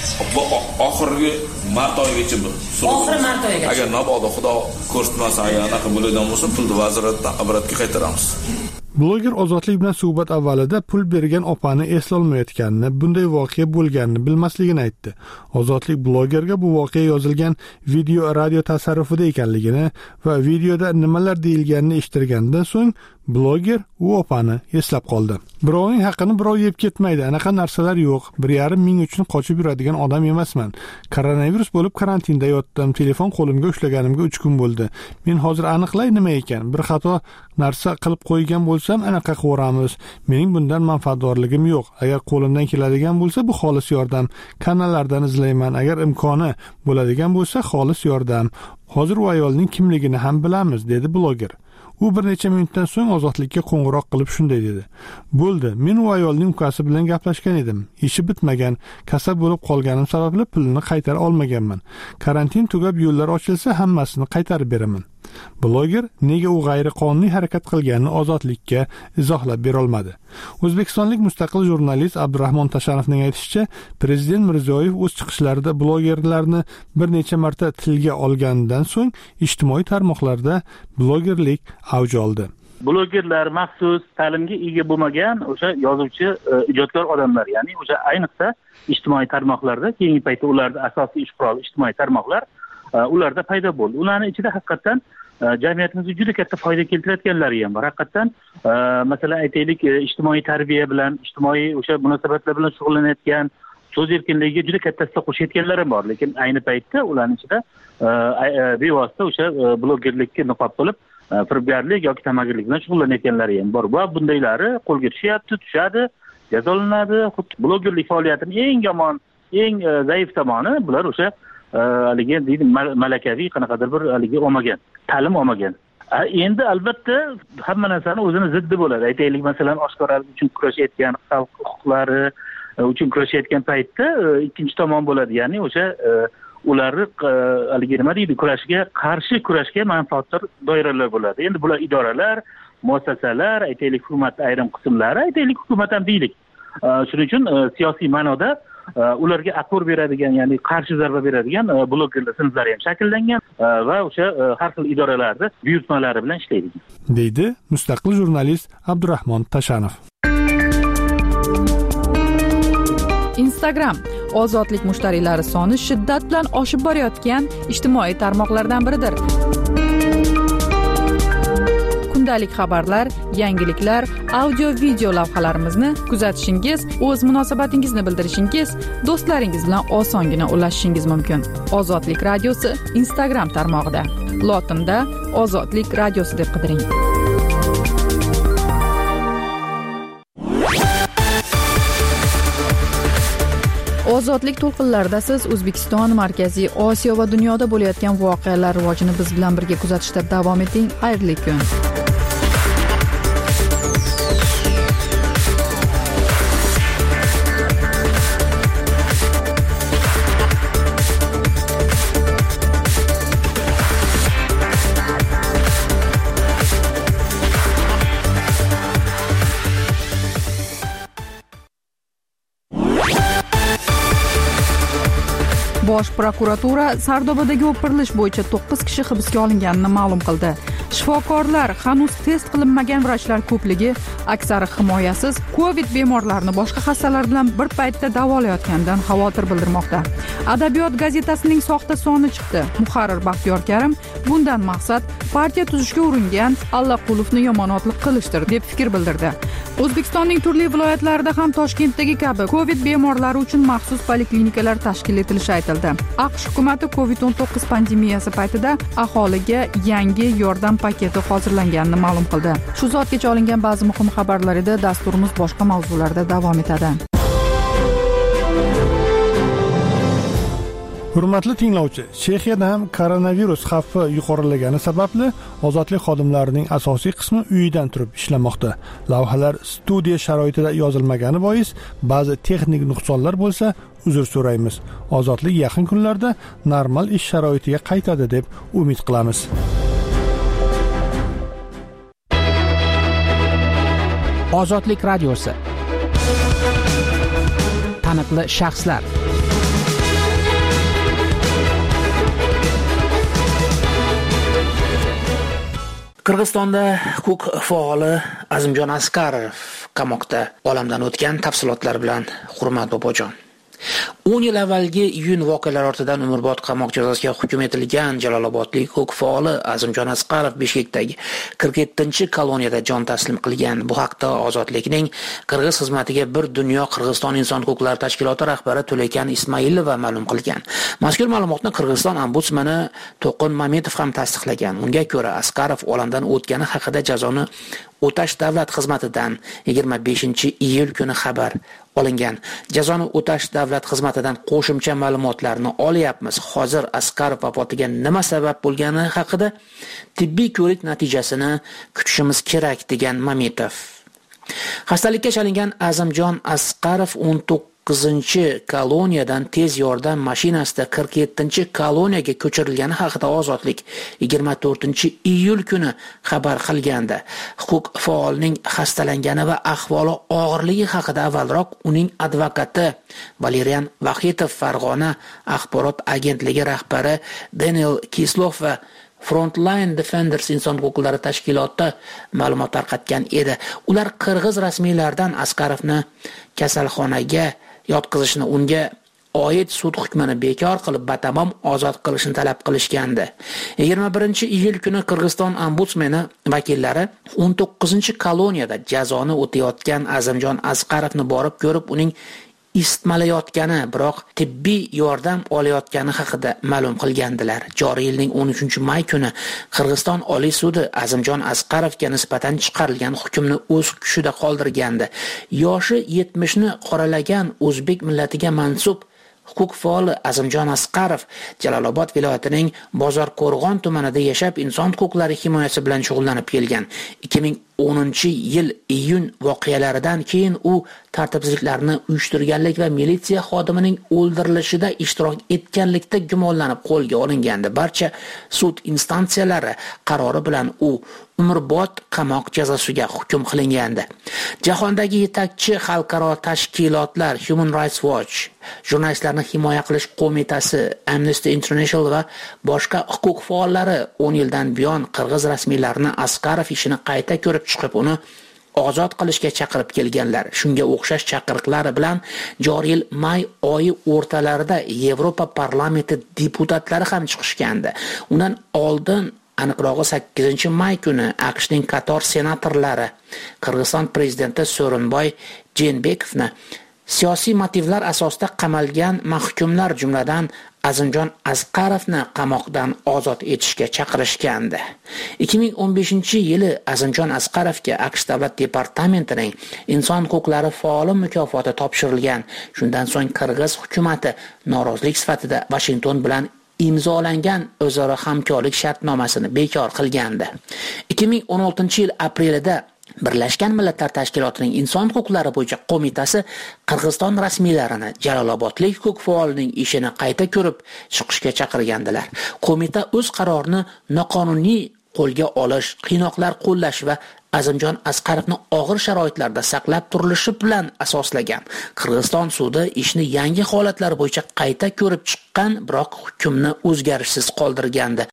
oxirgi mart oyigacha bu. Oxiri mart oyigacha. Agar mabodo Xudo ko'rsatmasa, agar anaqa bo'ladigan bo'lsa, pulni vazirlikdan obratga qaytaramiz. Bloger Ozodlik bilan suhbat avvalida pul bergan opani eslolmayotganini, bunday voqea bo'lganini bilmasligini aytdi. Ozodlik blogerga bu voqea yozilgan video radio tasarrufida ekanligini va videoda nimalar deyilganini eshittirgandan so'ng bloger u opani eslab qoldi. Birovning haqqini birov yeb ketmaydi. Anaqa narsalar yo'q. bir yarim ming uchun qochib yuradigan odam emasman. Koronavirus bo'lib karantinda yotdim. Telefon qo'limga ushlaganimga uch kun bo'ldi. Men hozir aniqlay nima ekan. Bir xato narsa qilib qo'ygan bo'lsam, anaqa qilamiz. Mening bundan manfaatdorligim yo'q. Agar qo'limdan keladigan bo'lsa, bu xolis yordam. Kanallardan izlayman. Agar imkoni bo'ladigan bo'lsa, xolis yordam. Hozir u ayolning kimligini ham bilamiz, dedi bloger. U bir necha minutdan so'ng Ozodlikka qo'ng'iroq qilib shunday dedi: "Bo'ldi, men u ayolning ukasi bilan gaplashgan edim. Ishi bitmagan, kasal bo'lib qolganim sababli pulni qaytara olmaganman. Karantin tugab, yo'llar ochilsa, hammasini qaytarib beraman." Bloger nega u g'ayriqonuniy harakat qilganini Ozodlikka izohlab bera olmadi. O'zbekistonlik mustaqil jurnalist Abdurahmon Tashanovning aytishicha, Prezident Mirziyoyev o'z chiqishlarida blogerlarni bir necha marta tilga olganidan so'ng ijtimoiy tarmoqlarda blogerlik avj oldi. Blogerlar maxsus ta'limga ega bo'lmagan o'sha yozuvchi, ijodkor odamlar, ya'ni o'sha ayniqsa ijtimoiy tarmoqlarda, keyingi paytda ularning asosiy ish quroli ijtimoiy tarmoqlar ularda paydo bo'ldi. Ularning ichida haqiqatan jamiyatimizga juda katta foyda keltirayotganlari ham bor. Haqiqatan masalan aytaylik, ijtimoiy tarbiya bilan, ijtimoiy o'sha munosabatlar bilan shug'ullanayotgan, so'z erkinligiga juda katta hissa qo'shayotganlar ham bor. Lekin ayni paytda ularning ichida bevosita o'sha blogerlikka niqob qilib firibgarlik yoki tamagirlik bilan shug'ullanayotganlari ham bor. Va bundaylari qo'lga tushyapti, tushadi, jazolanadi. Blogerlik faoliyatining eng yomon, eng zaif tomoni bular o'sha haligi deydi malakaviy qanaqadir bir haligi olmagan, ta'lim olmagan. Endi albatta hamma narsani o'zini ziddi bo'ladi. Aytaylik, masalan, oshkoralik uchun kurashayotgan, xalq huquqlari uchun kurashayotgan paytda ikkinchi tomon bo'ladi. Ya'ni o'sha ularni haligi nima deydi, kurashga qarshi kurashga manfaatdor doiralar bo'ladi. Endi bular idoralar, muassasalar, aytaylik hukumat ayrim qismlari, aytaylik hukumat ham deylik. Shuning uchun siyosiy ma'noda ularga ator beradigan, ya'ni qarshi zarba beradigan blogerlar sinflari ham shakllangan va o'sha har xil idoralarda buyurtmalari bilan ishlaydi, deydi mustaqil jurnalist Abdurahmon Tashanov. Instagram ozodlik mushtariylari soni shiddat bilan oshib borayotgan ijtimoiy tarmoqlardan biridir. Kundalik xabarlar, yangiliklar, audio video lavhalarimizni kuzatishingiz, o'z munosabatingizni bildirishingiz, do'stlaringiz bilan osongina ulashishingiz mumkin. Ozodlik radiosi Instagram tarmog'ida. Lotinda Ozodlik radiosi deb qidiring. Ozodlik to'lqinlarida siz O'zbekiston, Markaziy Osiyo va dunyoda bo'layotgan voqealar rivojini biz bilan birga kuzatishda davom eting. Xayrli kun. Bosh prokuratura Sardobadagi o'pirilish bo'yicha to'qqiz kishi hibsga olinganini ma'lum qildi. Shifokorlar hanuz test qilinmagan vrachlar ko'pligi, aksari himoyasiz Covid bemorlarini boshqa xastalar bilan bir paytda davolayotganidan xavotir bildirmoqda. Adabiyot gazetasining soxta soni chiqdi. Muharrir Baxtiyor Karim bundan maqsad partiya tuzishga uringan Allaqulovni yomonotlik qilishdir deb fikr bildirdi. O'zbekistonning turli viloyatlarida ham Toshkentdagi kabi Covid bemorlari uchun maxsus poliklinikalar tashkil etilishi aytildi. AQSh hukumati Covid o'n to'qqiz pandemiyasi paytida aholiga yangi yordam paketi hozirlanganini ma'lum qildi. Shu zotgacha olingan ba'zi muhim xabarlar edi. Dasturimiz boshqa mavzularda davom etadi. Hurmatli tinglovchi, Chexiyada ham koronavirus xavfi yuqorilagani sababli ozodlik xodimlarining asosiy qismi uyidan turib ishlamoqda. Lavhalar studiya sharoitida yozilmagani bois ba'zi texnik nuqsonlar bo'lsa, uzr so'raymiz. Ozodlik yaqin kunlarda normal ish sharoitiga qaytadi deb umid qilamiz. Ozodlik radiosi. Taniqli shaxslar. Qirg'izistonda huquq faoli Azimjon Asqarov qamoqda olamdan o'tgan. Tafsilotlar bilan Hurmat Bobojon. o'n yil avvalgi iyun voqealari ortidan umrbod qamoq jazosiga hukm etilgan Jalolobodlik huquq faoli Azimjon Asqarov Bishkekdagi qirq yettinchi koloniyada jon taslim qilgan. Bu haqda Ozodlikning Qirg'iz xizmatiga bir dunyo Qirg'iziston inson huquqlari tashkiloti rahbari To'lekan Ismoilova ma'lum qilgan. Mazkur ma'lumotni Qirg'iziston ombudsmani To'qin Mametov ham tasdiqlagan. Unga ko'ra, Asqarov olamdan o'tgani haqida jazoni o'tash davlat xizmatidan yigirma beshinchi iyul kuni xabar olingan. Jazoni o'tash davlat xizmatidan qo'shimcha ma'lumotlarni olyapmiz. Hozir Asqarov vafotiga nima sabab bo'lgani haqida tibbiy ko'rik natijasini kutishimiz kerak degan Mametov. Xastalikka chalingan Azimjon Asqarov o'n to'qqizinchi koloniyadan tez yordam mashinasida qirq yettinchi koloniyaga ko'chirilgani haqida Ozodlik yigirma to'rtinchi iyul kuni xabar qilgandi. Huquq faolining xastalangani va ahvoli og'irligi haqida avvalroq uning advokati Valerian Vahitov Farg'ona axborot agentligi rahbari Daniel Kislov va Frontline Defenders inson huquqlari tashkiloti ma'lumot tarqatgan edi. Ular qirg'iz rasmiylaridan Asqarovni kasalxonaga yotqizishni, unga oid sud hukmini bekor qilib batamom ozod qilishni talab qilishgandi. yigirma birinchi iyul kuni Qirg'iziston ombudsmani vakillari o'n to'qqizinchi koloniyada jazoni o'tayotgan Azimjon Asqarovni borib ko'rib, uning isitmalayotgani, biroq tibbiy yordam olayotgani haqida ma'lum qilgandilar. Joriy yilning o'n uchinchi may kuni Qirg'iziston Oliy sudi Azimjon Asqarovga nisbatan chiqarilgan hukmni o'z kuchida qoldirgandi. Yoshi yetmishni qoralagan o'zbek millatiga mansub huquq faoli Azimjon Asqarov Jalolobod viloyatining Bozorqo'rg'on tumanida yashab, inson huquqlari himoyasi bilan shug'ullanib kelgan. ikki ming o'ninchi yil iyun voqealaridan keyin u tartibsizliklarni uyushtirganlik va militsiya xodimining o'ldirilishida ishtirok etganlikda gumonlanib qo'lga olingandi. Barcha sud instansiyalari qarori bilan u umrbod qamoq jazosiga hukm qilingandi. Jahondagi yetakchi xalqaro tashkilotlar Human Rights Watch, Jurnalistlarni himoya qilish qo'mitasi, Amnesty International va boshqa huquq faollari o'n yildan buyon qirg'iz rasmiylarini Asqarov ishini qayta ko'rib chiqib, uni ozod qilishga chaqirib kelganlar. Shunga o'xshash chaqiriqlari bilan joriy yil may oyi o'rtalarida Yevropa parlamenti deputatlari ham chiqishgandi. Undan oldin, aniqrog'i sakkizinchi may kuni AQShning qator senatorlari Qirg'iziston prezidenti So'rinboy Jeenbekovni siyosiy motivlar asosida qamalgan mahkumlar, jumladan Azimjon Asqarovni qamoqdan ozod etishga chaqirishgandi. ikki ming o'n beshinchi yili Azimjon Asqarovga AQSh Davlat departamentining inson huquqlari faoli mukofoti topshirilgan. Shundan so'ng Qirg'iz hukumatı norozilik sifatida Washington bilan imzolangan o'zaro hamkorlik shartnomasini bekor qilgandi. ikki ming o'n oltinchi yil aprelida Birlashgan Millatlar Tashkilotining inson huquqlari bo'yicha qo'mitasi Qirg'iziston rasmiylarini Jalolobodlik huquq faolining ishini qayta ko'rib chiqishga chaqirgandilar. Qo'mita o'z qarorini noqonuniy qo'lga olish, qiynoqlar qo'llash va Azimjon Asqarovni og'ir sharoitlarda saqlab turilishi bilan asoslagan. Qirg'iziston sudi ishni yangi holatlar bo'yicha qayta ko'rib chiqqan, biroq hukmni o'zgarishsiz qoldirgandi.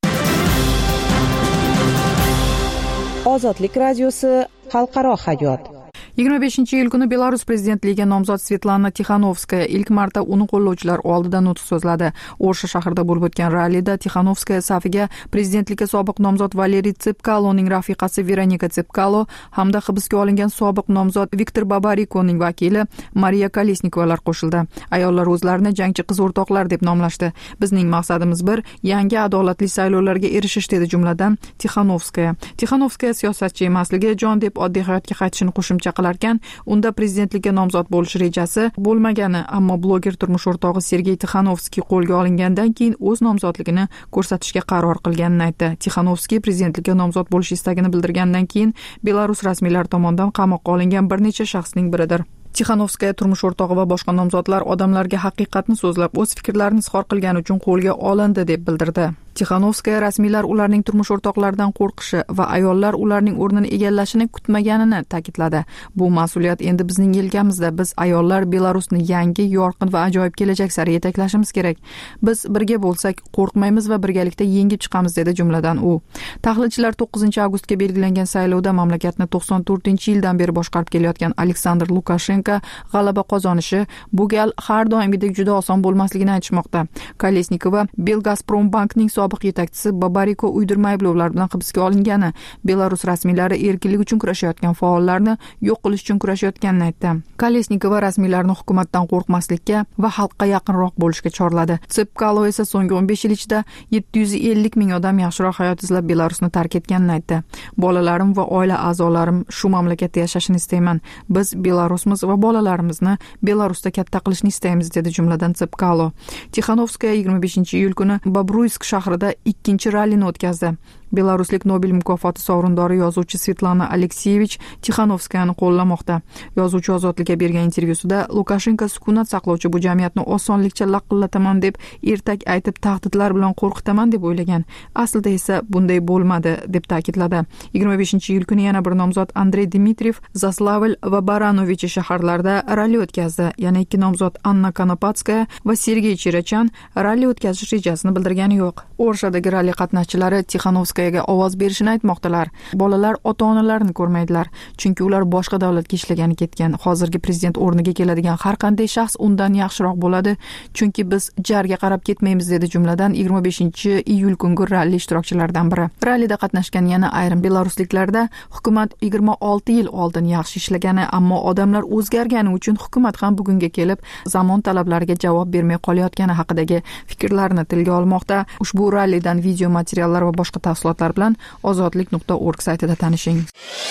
Ozodlik radiosi xalqaro hayot. yigirma beshinchi iyul kuni Belarus prezidentligiga nomzod Svetlana Tixanovskaya ilk marta uni qo'llovchilar oldida nutq so'zladi. O'rsha shahrida bo'lib o'tgan rallida Tixanovskaya safiga prezidentlikka sobiq nomzod Valeriy Tsepkaloning rafiqasi Veronika Tsepkalo hamda hibsga olingan sobiq nomzod Viktor Babarikoning vakili Mariya Kolesnikovalar qo'shildi. Ayollar o'zlarini jangchi qiz o'rtoqlar deb nomlashdi. Bizning maqsadimiz bir, yangi adolatli saylovlarga erishish dedi jumladan Tixanovskaya. Tixanovskaya siyosatchi emasligi, jon deb oddiy hayotga qaytishini qo'shimcha qildi. Unda prezidentlikka nomzod bo'lish rejasi bo'lmagani, ammo bloger turmush o'rtog'i Sergey Tixanovskiy qo'lga olingandan keyin o'z nomzodligini ko'rsatishga qaror qilganini aytdi. Tixanovskiy prezidentlikka nomzod bo'lish istagini bildirgandan keyin Belarus rasmiylari tomonidan qamoqqa olingan bir necha shaxsning biridir. Tixanovskaya turmush o'rtog'i va boshqa nomzodlar odamlarga haqiqatni so'zlab, o'z fikrlarini izhor qilgani uchun qo'lga olindi deb bildirdi. Tixanovskaya rasmiylar ularning turmush o'rtoqlaridan qo'rqishi va ayollar ularning o'rnini egallashini kutmaganini ta'kidladi. Bu mas'uliyat endi bizning yelkamizda. Biz ayollar Belarusni yangi, yorqin va ajoyib kelajak sari yetaklashimiz kerak. Biz birga bo'lsak, qo'rqmaymiz va birgalikda yengib chiqamiz dedi jumladan u. Tahlilchilar to'qqizinchi avgustga belgilangan saylovda mamlakatni to'qson to'rtinchi yildan beri boshqarib kelayotgan Aleksandr Lukashenko g'alaba qozonishi bu gal har doimgidek juda oson bo'lmasligini aytishmoqda. Kolesnikova Belgazprom bankning sobiq yetakchisi Babariko uydirma ayblovlar bilan hibsga olingani, Belarus rasmiylari erkinlik uchun kurashayotgan faollarni yo'q qilish uchun kurashayotganini aytdi. Kolesnikova rasmiylarni hukumatdan qo'rqmaslikka va xalqqa yaqinroq bo'lishga chorladi. Tsepkalo esa so'nggi o'n besh yil ichida yetti yuz ellik ming odam yaxshiroq hayot izlab Belarusni tark etganini aytdi. Bolalarim va oila a'zolarim shu mamlakatda yashashini istayman. Biz Belarusmiz va bolalarimizni Belarusda katta qilishni istaymiz dedi jumladan Tsepkalo. Tixanovskaya yigirma beshinchi iyul kuni Bobruysk shahrida ikkinchi rallini o'tkazdi. Belaruslik Nobel mukofoti sovrindori yozuvchi Svetlana Alekseyevich Tixanovskayani qo'llamoqda. Yozuvchi Ozodlikka bergan intervyusida Lukashenko sukunat saqlovchi bu jamiyatni osonlikcha laqillataman deb ertak aytib tahdidlar bilan qo'rqitaman deb o'ylagan. Aslida esa bunday bo'lmadi deb ta'kidladi. yigirma beshinchi iyul kuni yana bir nomzod Andrey Dmitriyev Zaslavl va Baranovich shaharlarida ralli o'tkazdi. Yana ikki nomzod Anna Konopatskaya va Sergey Chirachan ralli o'tkazish rejasini bildirgani yo'q. O'rshadagi ralli qatnashchilari Tixanovskayaga ovoz berishini aytmoqdalar. Bolalar ota-onalarini ko'rmaydilar, chunki ular boshqa davlatga ishlagani ketgan. Hozirgi prezident o'rniga keladigan har qanday shaxs undan yaxshiroq bo'ladi, chunki biz jarga qarab ketmaymiz dedi jumladan yigirma beshinchi iyul kungi ralli ishtirokchilaridan biri. Rallida qatnashgan yana ayrim belarusliklarda hukumat yigirma olti yil oldin yaxshi ishlagani, ammo odamlar o'zgargani uchun hukumat ham bugunga kelib zamon talablariga javob bermay qolayotgani haqidagi fikrlarni tilga olmoqda. Ushbu rallidan video materiallar va boshqa tafsilotlar bilan ozodlik nuqta org saytida tanishing.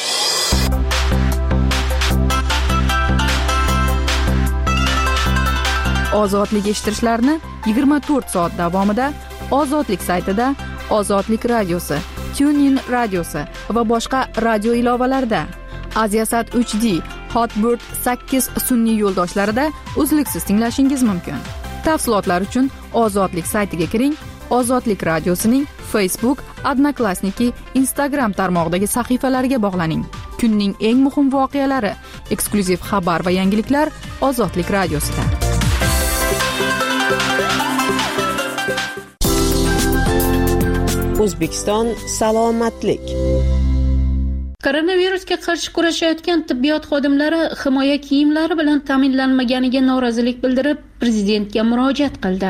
Ozodlik eshittirishlarni yigirma to'rt soat davomida Ozodlik saytida, Ozodlik radiosi, TuneIn radiosi va boshqa radio ilovalarida, Aziasat uch D, Hotbird sakkiz sun'iy yo'ldoshlarida uzluksiz tinglashingiz mumkin. Tafsilotlar uchun Ozodlik saytiga kiring. Ozodlik radiosining Facebook, Odnoklassniki, Instagram tarmog'idagi sahifalariga bog'laning. Kunning eng muhim voqealari, eksklyuziv xabar va yangiliklar Ozodlik radiosida. O'zbekiston salomatlik. Koronavirusga qarshi kurashayotgan tibbiyot xodimlari himoya kiyimlari bilan ta'minlanmaganiga norozilik bildirib, prezidentga murojaat qildi.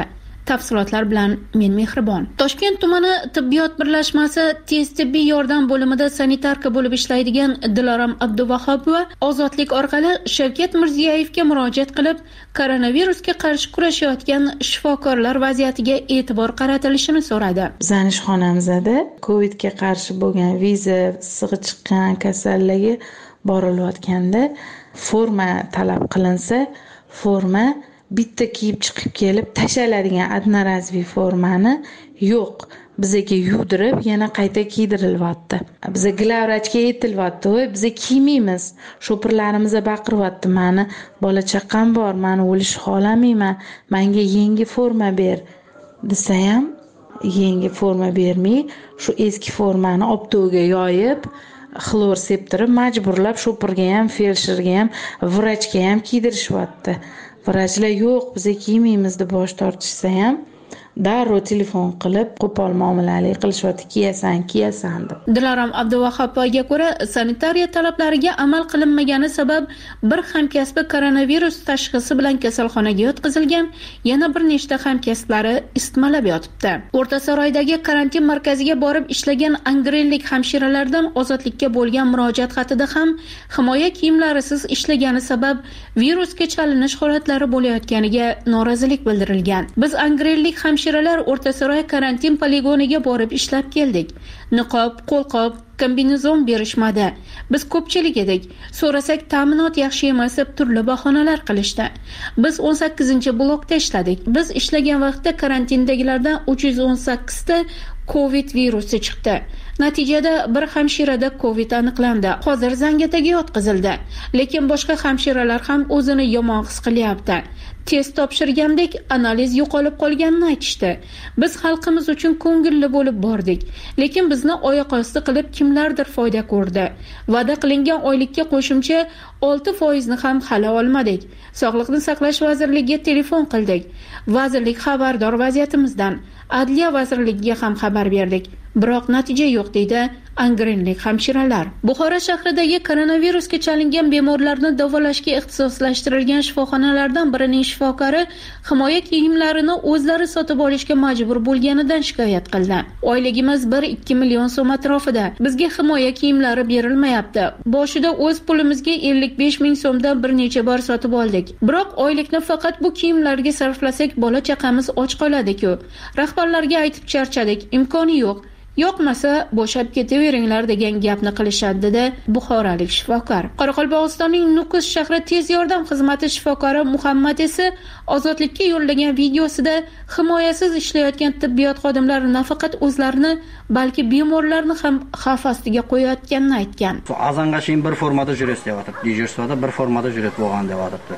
Tafsilotlar bilan men Mehribon. Toshkent tumani tibbiyot birlashmasi tez tibbiy yordam bo'limida sanitarka bo'lib ishlaydigan Dilorom Abduvahobova ozodlik orqali Shavkat Mirziyoyevga murojaat qilib, koronavirusga qarshi kurashayotgan shifokorlar vaziyatiga e'tibor qaratilishini so'radi. Bizning ishxonamizda Covidga qarshi bo'lgan viza sig'i chiqqan kasallarga borilayotganda forma talab qilinsa, forma bitta kiyib chiqib kelib tashlanadigan одноразовый formani yo'q, bizga yudirib yana qayta kiydirilyapti. Bizga glavvrachga aytilyapti, "Voy, biz kiymaymiz." Sho'pirlarimizga baqiryapti, "Mani bola chaqam bor, meni o'lish xohlamayman, menga yangi forma ber." desa ham yangi forma bermay, shu eski formani optoga yoyib, xlor septirib majburlab sho'pirga ham, feldsherga ham, vrachga ham kiydirishyapti. Vrachlar yo'q, biz kiymaymiz deb bosh tortishsa ham darrov telefon qilib qo'pol muomalalik qilishyapti, kiyasan, kiyasan deb. Dilorom Abduvahobovaga ko'ra, sanitariya talablariga amal qilinmagani sabab bir hamkasbi koronavirus tashxisi bilan kasalxonaga yotqizilgan, yana bir nechta hamkasblari isitmalab yotibdi. O'rtasaroydagi karantin markaziga borib ishlagan angrenlik hamshiralardan ozodlikka bo'lgan murojaat xatida ham himoya kiyimlarisiz ishlagani sabab virusga chalinish holatlari bo'layotganiga norozilik bildirilgan. Biz angrenlik hamshiralar O'rtasaroy karantin poligoniga borib ishlab keldik. Niqob, qo'lqop, kombinezon berishmadi. Biz ko'pchilik edik. So'rasak ta'minot yaxshi emas deb turli bahonalar qilishdi. Biz o'n sakkizinchi blokda ishladik. Biz ishlagan vaqtda karantindagilardan uch yuz o'n sakkiz ta Covid virusi chiqdi. Natijada bir hamshirada Covid aniqlandi. Hozir Zangataga yotqizildi. Lekin boshqa hamshiralar ham o'zini yomon his qilyapti. Test topshirgandek analiz yo'qolib qolganini aytishdi. Biz xalqimiz uchun ko'ngilli bo'lib bordik, lekin bizni oyoq osti qilib kimlardir foyda ko'rdi. Va'da qilingan oylikka qo'shimcha olti foiz ni ham hali olmadik. Sog'liqni saqlash vazirligiga telefon qildik. Vazirlik xabardor vaziyatimizdan. Adliya vazirligiga ham xabar berdik. Biroq natija yo'q deydi angrenlik hamshiralar. Buxoro shahridagi koronavirusga chalingan bemorlarni davolashga ixtisoslashtirilgan shifoxonalardan birining shifokori himoya kiyimlarini o'zlari sotib olishga majbur bo'lganidan shikoyat qildi. Oyligimiz bir ikki million so'm atrofida. Bizga himoya kiyimlari berilmayapti. Boshida o'z pulimizga ellik besh ming so'mdan bir necha bor sotib oldik. Biroq oylikni faqat bu kiyimlarga sarflasak bola chaqamiz och qoladi-ku. Rahbarlarga aytib charchadik, imkoni yo'q. Yo'qmasa bo'shab ketaveringlar degan gapni qilishadi dedi buxorolik shifokor. Qoraqalpog'istonning Nukus shahri tez yordam xizmati shifokori Muhammad esa ozodlikka yo'llagan videosida himoyasiz ishlayotgan tibbiyot xodimlari nafaqat o'zlarini, balki bemorlarni ham xavf ostiga qo'yayotganini aytgan. Azonga shin bir formada jurist deyapti. Dijurstoda bir formada jurist bo'lgan deyapti.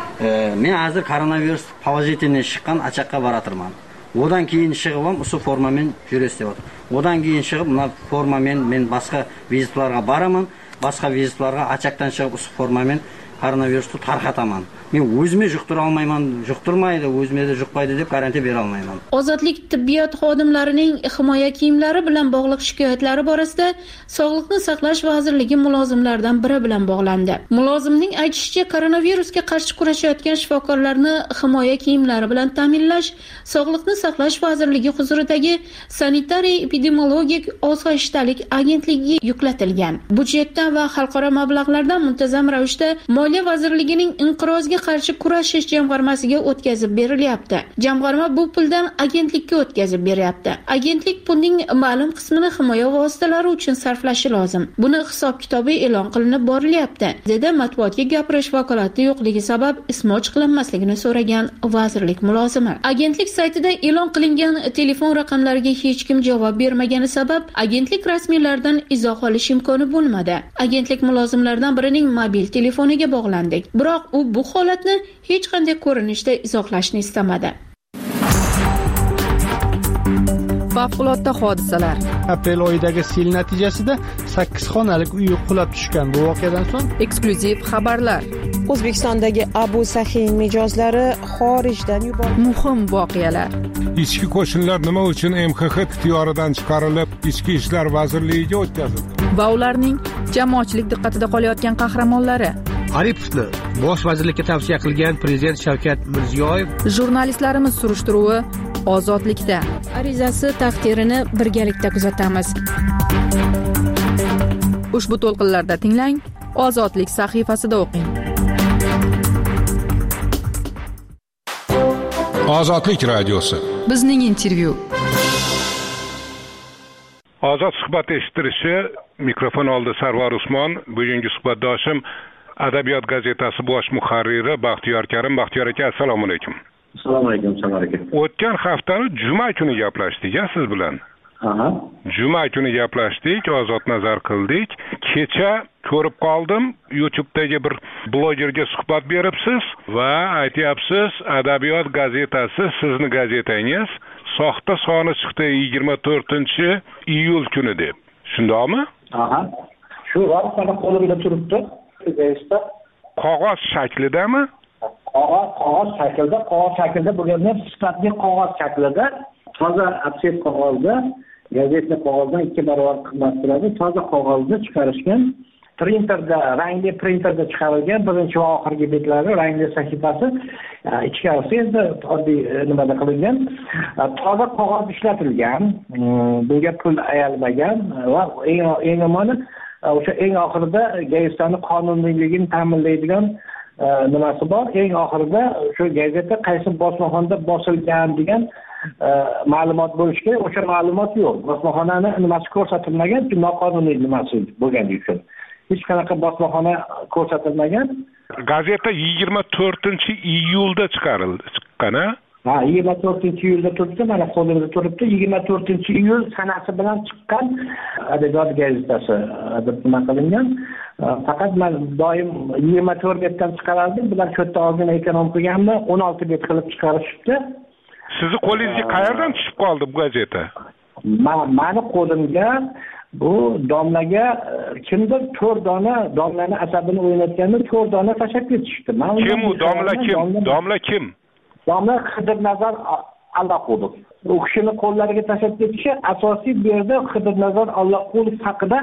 Men hozir koronavirus pozitivni chiqqan achaqqa boratirman. Odan keyin chiqib ham o'sha formamen jurist deyapti. Odan keyin chiqib mana formamen men boshqa vizitlarga boraman, boshqa vizitlarga achaqdan chiqib o'sha formamen koronavirusni tarqataman. Men o'zimni yuqtira olmayman, yuqtirmaydi, o'zimni yuqmaydi deb garantiya bera olmayman. Ozodlik tibbiyot xodimlarining himoya kiyimlari bilan bog'liq shikoyatlari borasida Sog'liqni saqlash vazirligi mulozimlaridan biri bilan bog'landi. Mulozimning aytishicha, koronavirusga qarshi kurashayotgan shifokorlarni himoya kiyimlari bilan ta'minlash Sog'liqni saqlash vazirligi huzuridagi sanitariya epidemiologik osoyishtalik agentligiga yuklatilgan. Budjetdan va xalqaro mablag'lardan muntazam ravishda Moliya vazirligining inqirozga qarshi kurashish jamg'armasiga o'tkazib berilyapti. Jamg'arma bu puldan agentlikka o'tkazib beryapti. Agentlik pulning ma'lum qismini himoya vositalari uchun sarflashi lozim. Buni hisob-kitobi e'lon qilinib borilyapti, dedi matbuotga gapirish vakolati yo'qligi sabab ismi ochiqlanmasligini so'ragan vazirlik mulozimi. Agentlik saytida e'lon qilingan telefon raqamlariga hech kim javob bermagani sabab agentlik rasmiylaridan izoh olish imkoni bo'lmadi. Agentlik mulozimlaridan birining mobil telefoniga bog'landik. Biroq u bu holatni hech qanday ko'rinishda izohlashni istamadi. Favqulodda hodisalar. Aprel oyidagi sel natijasida sakkiz xonalik uy qulab tushgan. Bu voqeadan so'ng eksklyuziv xabarlar. O'zbekistondagi Abu Sahin mijozlari xorijdan yuborildi. Muhim voqealar. Ichki qo'shinlar nima uchun M X X ixtiyoridan chiqarilib, Ichki ishlar vazirligiga o'tkazildi? Va ularning jamoatchilik diqqatida qolayotgan qahramonlari. Aripovni bosh vazirlikka tavsiya qilgan prezident Shavkat Mirziyoyev. Jurnalistlarimiz surishtiruvi ozodlikda. Arizasi taqdirini birgalikda kuzatamiz. Ushbu to'lqinlarda tinglang, Ozodlik sahifasida o'qing. Ozodlik radiosi. Bizning intervyu. Ozod suhbat eshittirishi, mikrofon oldi Sarvar Usmon. Bugungi suhbatdoshim Adabiyot gazetasi bosh muharriri Baxtiyor Karim. Baxtiyor aka, assalomu alaykum. Assalomu alaykum, assalomu alaykum. O'tgan haftani juma kuni gaplashdik siz bilan. Aha. Juma kuni gaplashdik, ozod nazar qildik. Kecha ko'rib qoldim, YouTube'dagi bir blogerga suhbat beribsiz va aytyapsiz, Adabiyot gazetasi sizni gazetangiz soxta soni chiqdi yigirma to'rtinchi iyul kuni deb. Shundaqmi? Aha. Shu vaqtda qo'limda turibdi. Qog'oz shaklidami? Qog'oz, qog'oz shaklida, qog'oz shaklida bo'lganda sifatli qog'oz shaklida, toza ofset qog'ozda, gazeta qog'ozdan ikki barobar qimmat turadi. Toza qog'ozda chiqarishgan, printerda, rangli printerda chiqarilgan birinchi va oxirgi betlari, rangli sahifasi, ichkarisi endi oddiy nimada qilingan, toza qog'oz ishlatilgan, bunga pul ayalmagan va eng eng yomoni o'sha eng oxirida gazetani qonuniyligini ta'minlaydigan nimasi bor. Eng oxirida shu gazeta qaysi bosmaxonada bosilgan degan ma'lumot bo'lishi kerak. O'sha ma'lumot yo'q. Bosmaxonani nimasi ko'rsatilmagan, noqonuniy nimasi bo'lgani uchun. Hech qanaqa bosmaxona ko'rsatilmagan. Gazeta yigirma to'rtinchi iyulda chiqarildi, chiqqan-a? Ha, yigirma to'rtinchi iyulda turibdi, mana qo'limda turibdi. yigirma to'rtinchi iyul sanasi bilan chiqqan Adabiyot gazetasi deb nima qilingan. Faqat men doim yigirma to'rt betdan chiqarardim. Bular shu yerda ozgina ekonom qilganmi, o'n olti bet qilib chiqarishibdi. Sizni qo'lingizga qayerdan tushib qoldi bu gazeta? Mani qo'limga bu domlaga kimdir to'rt dona domlani asabini o'ynatganda to'rt dona tashlab ketishdi. Kim u domla kim? Domla kim? Domla Xidirnazar Alloqulov. U kishini qo'llariga tashlab ketishi asosiy bu yerda Xidirnazar Alloqulov haqida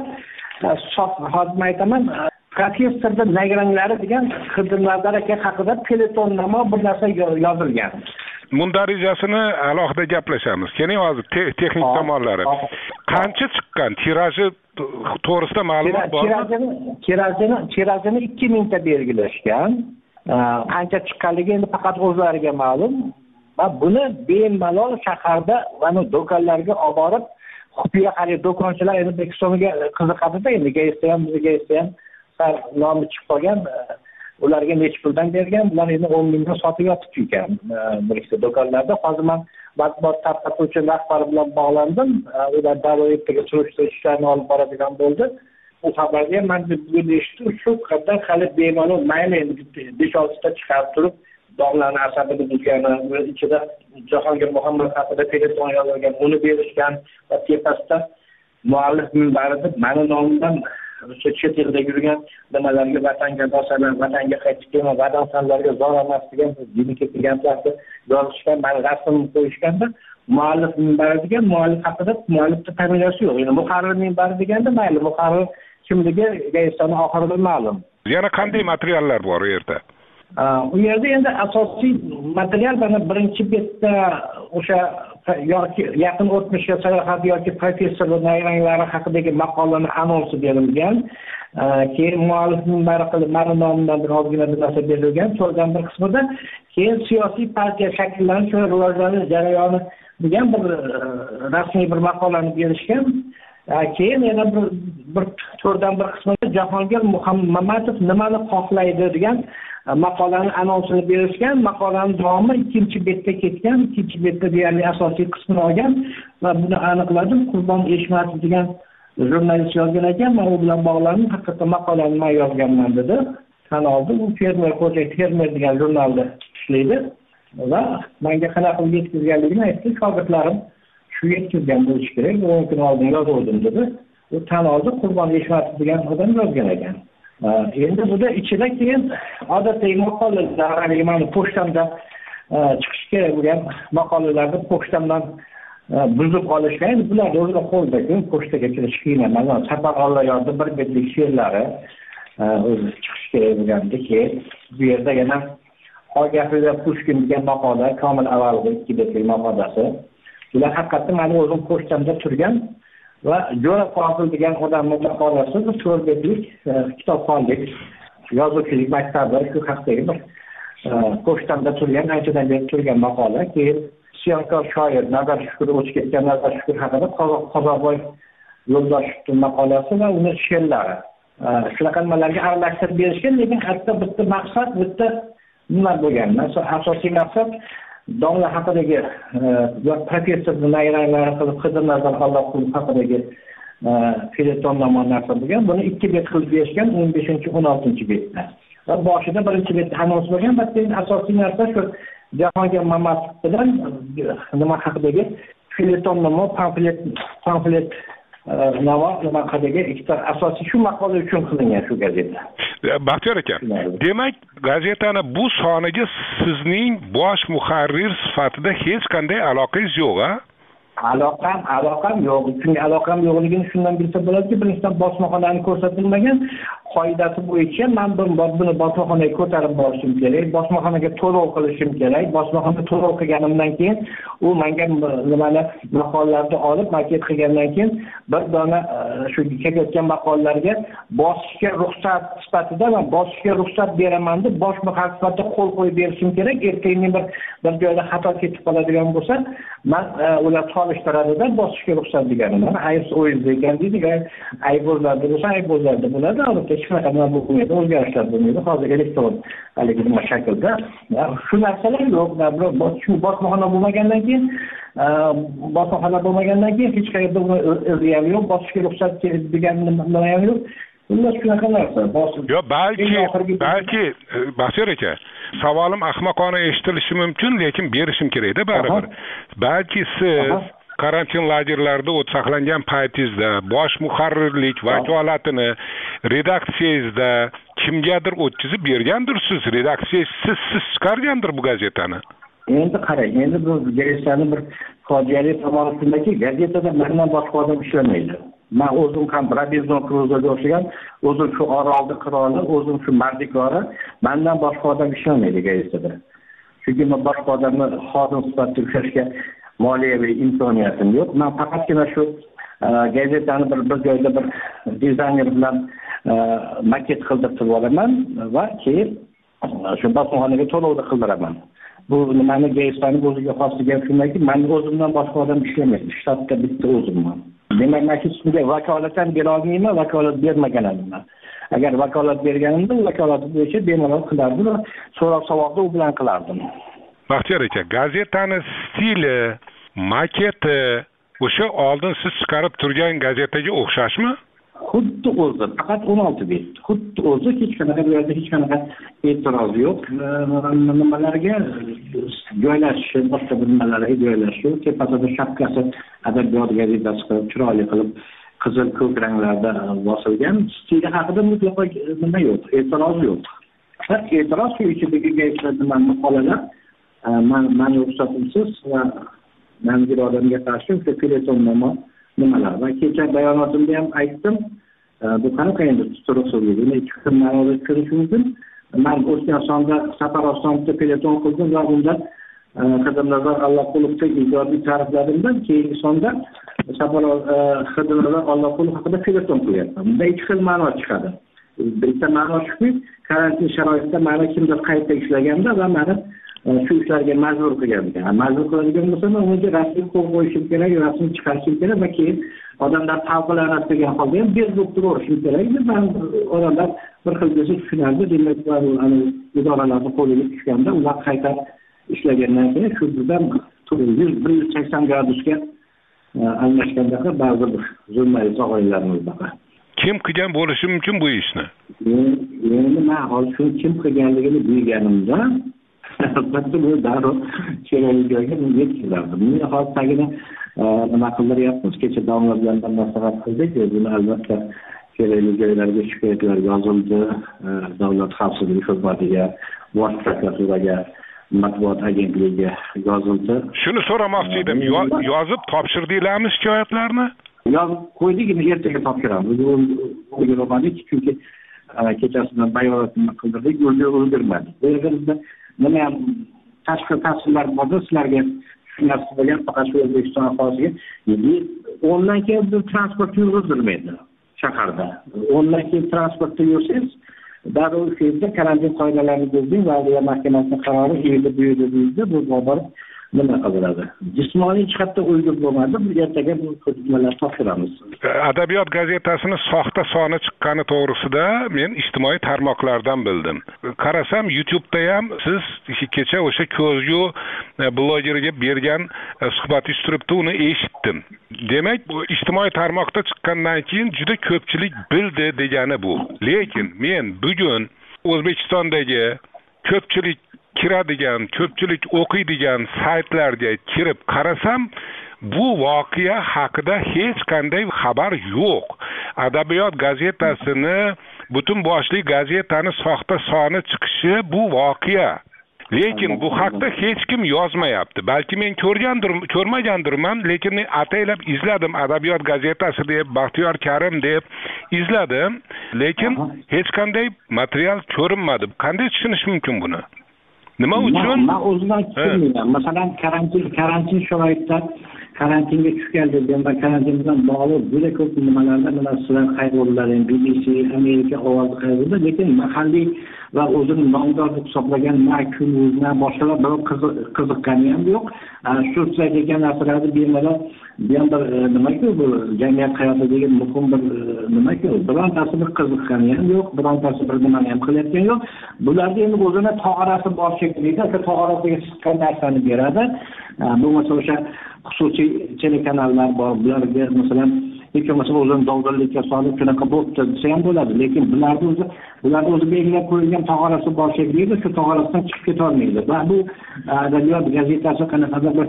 sof hozir aytaman, professorda nagranglari degan Xidirnazar aka haqida peletonnoma bir narsa yozilgan. Mundarijasini alohida gaplashamiz. Keling hozir texnik tomonlari. Qancha chiqqan? Tiraji to'g'risida ma'lumot bormi? Tirajini, tirajini, tirajini ikki ming ta belgilashgan. Qancha chiqqanligi endi faqat o'zlariga ma'lum. Va buni bemalol shaharda va do'konlarga olib borib, xufiya xarid do'konchilar endi O'zbekistonga qiziqadi-da, endi gazeta ham, bizga gazeta ham sal nomi chiqib qolgan. Ularga necha puldan bergan, bular endi o'n mingdan sotib yotibdi ekan bir ikkita do'konlarda. Hozir men matbuot tarqatuvchi rahbari bilan bog'landim. Ular daryoga surishtirish ishlarini olib boradigan bo'ldi. Bu xabarga men bugun eshitdim, shu qadar hali bemalol mayli endi besh olti ta chiqarib turib, domlarni asabini buzgani, ichida Jahongir Muhammad haqida telefon yozilgan, uni berishgan va tepasida muallif minbari deb mani nomimdan chet elda yurgan nimalarga vatanga bosalar, vatanga qaytib kelma, vatansanlarga zor emas degan diniy gaplarni yozishgan, mani rasmimni qo'yishganda muallif minbari degan, muallif haqida muallifni familiyasi yo'q. Endi muharrir minbari deganda mayli, muharrir kimligi gazetaning oxirida ma'lum. Yana qanday materiallar bor u yerda? U yerda endi asosiy material mana birinchi betda o'sha yoki yaqin o'tmishga sayohat yoki professor nayranglari haqidagi maqolaning anonsi berilgan. Keyin muallif minbari qilib ma'lum nomdan bir ozgina bir narsa berilgan. So'zdan bir qismida keyin siyosiy partiya shakllanish va rivojlanish jarayoni degan bir rasmiy bir maqolani berishgan. Keyin yana bir bir to'rtdan bir qismida Jahongir Muhammadov nimani xohlaydi degan maqolani anonsini berishgan. Maqolaning davomi ikkinchi betda ketgan, ikkinchi betda deyarli asosiy qismini olgan va buni aniqladim. Qurbon Eshmatov degan jurnalist yozgan ekan, men u bilan bog'landim. Haqiqatda maqolani men yozganman dedi. Tan oldim. U fermer xo'jalik fermer degan jurnalda ishlaydi va menga qanaqa qilib yetkazganligini aytdi. Shogirdlarim shu yetkazgan bo'lishi kerak. o'n kun oldin yozdim dedi. U tan oldi. Qurbon Eshmatov degan odam yozgan ekan. Endi bunda ichida keyin odatdagi maqolalar, mana pochtamda chiqish kerak bo'lgan maqolalarni pochtamdan buzib olishgan. Bular o'zida qo'lda-ku pochtaga kirish qiyin emas. Safar Alloh yozdi bir betlik she'rlari o'zi chiqish kerak bo'lganda keyin bu yerda yana Ogahida Pushkin degan maqola, Komil Avalov ikki betlik maqolasi. Ular haqiqatdan meni o'zim pochtamda turgan va Jo'ra Fozil degan odamning maqolasi bu to'rt betlik kitobxonlik, yozuvchilik maktabi shu haqdagi bir pochtamda turgan, anchadan beri turgan maqola. Keyin siyonkor shoir Nazar Shukur o'tib ketgan Nazar Shukur haqida Qozoqboy Yo'ldoshovning maqolasi va uni she'rlari. Shunaqa nimalarga aralashtirib berishgan, lekin hatto bitta maqsad, bitta nima bo'lgan. Masalan, asosiy maqsad domla haqidagi va professor nayranglar qilib Qidirnazar Allohqulov haqidagi feletonlama narsa bo'lgan. Buni ikki bet qilib berishgan o'n beshinchi o'n oltinchi betda. Va boshida birinchi betda anons bo'lgan, va keyin asosiy narsa shu Jahongir Mamatov bilan nima haqidagi feletonlama pamflet pamflet nima nima haqidagi ikkita asosiy shu maqola uchun qilingan shu gazeta. Baxtiyor aka, demak gazetani bu soniga sizning bosh muharrir sifatida hech qanday aloqangiz yo'q-a? Aloqam, aloqam yo'q. Chunki aloqam yo'qligini shundan bilsa bo'ladiki, birinchidan bosmaxonani ko'rsatilmagan, qoidasi bo'yicha men buni bosmaxonaga ko'tarib borishim kerak, bosmaxonaga to'lov qilishim kerak. Bosmaxonada to'lov qilganimdan keyin u menga nimani maqolalarni olib maket qilgandan keyin bir dona shu kelayotgan maqolalarga bosishga ruxsat sifatida va bosishga ruxsat beraman deb bosh muharrir sifatida qo'l qo'yib berishim kerak. Ertaga bir bir joyda xato ketib qoladigan bo'lsa, men ular solishtiradida bosishga ruxsat deganimni. Ayb o'yinda ekan deydi, aybozlarda bo'lsa aybozlarda bo'ladi. Albatta hech qanaqa nima bo'lmaydi, o'zgarishlar bo'lmaydi. Hozir elektron haligi nima shaklda shu narsalar yo'q. Shu bosmaxona bo'lmagandan keyin bosmaxona bo'lmagandan keyin hech qayerda o'zi ham yo'q, bosishga ruxsat degan nima ham yo'q. Bunlar shunaqa narsa. Yo, balki balki Baxtiyor aka, savolim ahmoqona eshitilishi mumkin, lekin berishim kerak-da baribir. Balki siz karantin lagerlarida o't saqlangan paytingizda bosh muharrirlik vakolatini redaksiyangizda kimgadir o'tkazib bergandirsiz, redaksiya siz siz chiqargandir bu gazetani. Endi qarang, endi bu gazetani bir fojiali tomoni shundaki, gazetada mendan boshqa odam ishlamaydi. Men o'zim ham Robinson Kruzoga o'xshagan, o'zim shu Orolni qiroli, o'zim shu mardikori, mendan boshqa odam ishlamaydi gazetada. Chunki men boshqa odamni xodim sifatida ushlashga moliyaviy imkoniyatim yo'q. Men faqatgina shu gazetani bir bir joyda bir dizayner bilan maket qildirib olaman va keyin shu bosmaxonaga to'lovni qildiraman. Bu nimani gazetani o'ziga xosligi shundaki, men o'zimdan boshqa odam ishlamaydi. Shtatda bitta o'zimman. Demak, men hech kimga vakolat ham bera olmayman, vakolat bermaganman. Agar vakolat berganimda, vakolat bo'yicha bemalol qilardim va so'roq savobni u bilan qilardim. Baxtiyor aka, gazetani stili, maketi o'sha oldin siz chiqarib turgan gazetaga o'xshashmi? Xuddi o'zi, faqat o'n olti bet. Xuddi o'zi, hech qanaqa bu yerda hech qanaqa e'tiroz yo'q. Nimalarga joylashishi, boshqa nimalarga joylashishi, tepasida shapkasi adabiyot gazetasi qilib, chiroyli qilib qizil ko'k ranglarda bosilgan. Stili haqida mutlaqo nima yo'q, e'tiroz yo'q. Faqat e'tiroz shu ichidagi gazetlar, maqolalar men men ruxsatimsiz va menga odamga qarshi o'sha feletonlama nimalar va kecha bayonotimda ham aytdim. Bu qanaqa endi tuturuq so'zlaydi. Uni ikki xil ma'noda ko'rish mumkin. Men o'tgan sonda Safar Ostonda feleton qildim va unda Qidirnazar Allohqulovga ijodiy ta'rifladimda, keyingi sonda Safar Qidirnazar Allohqulov haqida feleton qilyapman. Bunda ikki xil ma'no chiqadi. Bitta ma'no shuki, karantin sharoitida meni kimdir qayta ishlaganda va meni shu ishlarga majbur qilgan ekan. Majbur qiladigan bo'lsa, men unga rasmiy qo'l qo'yishim kerak, rasmiy chiqarishim kerak va keyin odamlar talqinlanadi degan holda ham bezib turishim kerak. Men odamlar bir xil desa tushunardi, demak, idoralarni qo'liga tushganda ular qayta ishlagandan keyin shu birdan bir yuz sakson gradusga almashganda ba'zi bir zulmali og'aylarimiz bor. Kim qilgan bo'lishi mumkin bu ishni? Endi men hozir shu kim qilganligini bilganimda albatta bu darrov kerakli joyga yetkazardim. Men hozir tagini nima qildiryapmiz, kecha domla bilan maslahat qildik, buni albatta kerakli joylarga shikoyatlar yozildi, davlat xavfsizligi xizmatiga, bosh prokuraturaga, matbuot agentligiga yozildi. Shuni so'ramoqchi edim, yozib topshirdinglarmi shikoyatlarni? Yozib qo'ydik, endi ertaga topshiramiz. O'yladik, chunki kechasidan bayonotni qildirdik, yo'lga o'ldirmadik. Bu yerda bizda nima ham tashqi ta'sirlar borda sizlarga shu narsa bo'lgan, faqat shu O'zbekiston aholisiga o'ndan keyin transport yurg'izilmaydi shaharda. o'ndan keyin transportda yursangiz darrov shu yerda karantin qoidalarini buzding va Adliya mahkamasining qarori edi bu yerda deydi, bu bobor nima qilinadi? Jismoniy jihatda o'ylab bo'lmadi, bu ertaga bu ko'rsatmalar topshiramiz. Adabiyot gazetasini soxta soni chiqqani to'g'risida men ijtimoiy tarmoqlardan bildim. Qarasam YouTube'da ham siz kecha o'sha ko'zgu blogerga bergan suhbatingiz turibdi, uni eshitdim. Demak, bu ijtimoiy tarmoqda chiqqandan keyin juda ko'pchilik bildi degani bu. Lekin men bugun O'zbekistondagi ko'pchilik kiradigan, ko'pchilik o'qiydigan saytlarga kirib qarasam, bu voqea haqida hech qanday xabar yo'q. Adabiyot gazetasini, butun boshli gazetani soxta soni chiqishi bu voqea. Lekin bu haqda hech kim yozmayapti. Balki men ko'rgandir, ko'rmagandirman, lekin men ataylab izladim, Adabiyot gazetasi deb, Baxtiyor Karim deb izladim, lekin hech qanday material ko'rinmadi. Qanday tushunish mumkin buni? Nima uchun? Men o'zimdan tushunmayman. Masalan, karantin karantin sharoitida karantinga tushgandim va karantin bilan bog'liq juda ko'p nimalarda mana sizlar qayg'urdilaring, B B C, Amerika ovozi qayg'urdi, lekin mahalliy va o'zini nomdor deb hisoblagan Kun.uz, boshqalar birov qiziqqani ham yo'q. Shu sizlar degan narsalarni bemalol bu ham bir nima-ku, bu jamiyat hayotidagi muhim bir nima-ku, birontasi bir qiziqqani ham yo'q, birontasi bir nimani ham qilayotgani yo'q. Bularga endi o'zini tog'orasi bor shekilli, o'sha tog'orasiga chiqqan narsani beradi. Bo'lmasa o'sha xususiy telekanallar bor, bularga masalan hech bo'lmasa o'zini dovdirlikka solib shunaqa bo'pti desa ham bo'ladi, lekin bularni o'zi bularni o'zi belgilab qo'yilgan tog'orasi bor shekilli, shu tog'orasidan chiqib keta olmaydi. Va bu Adabiyot gazetasi qanaqadir bir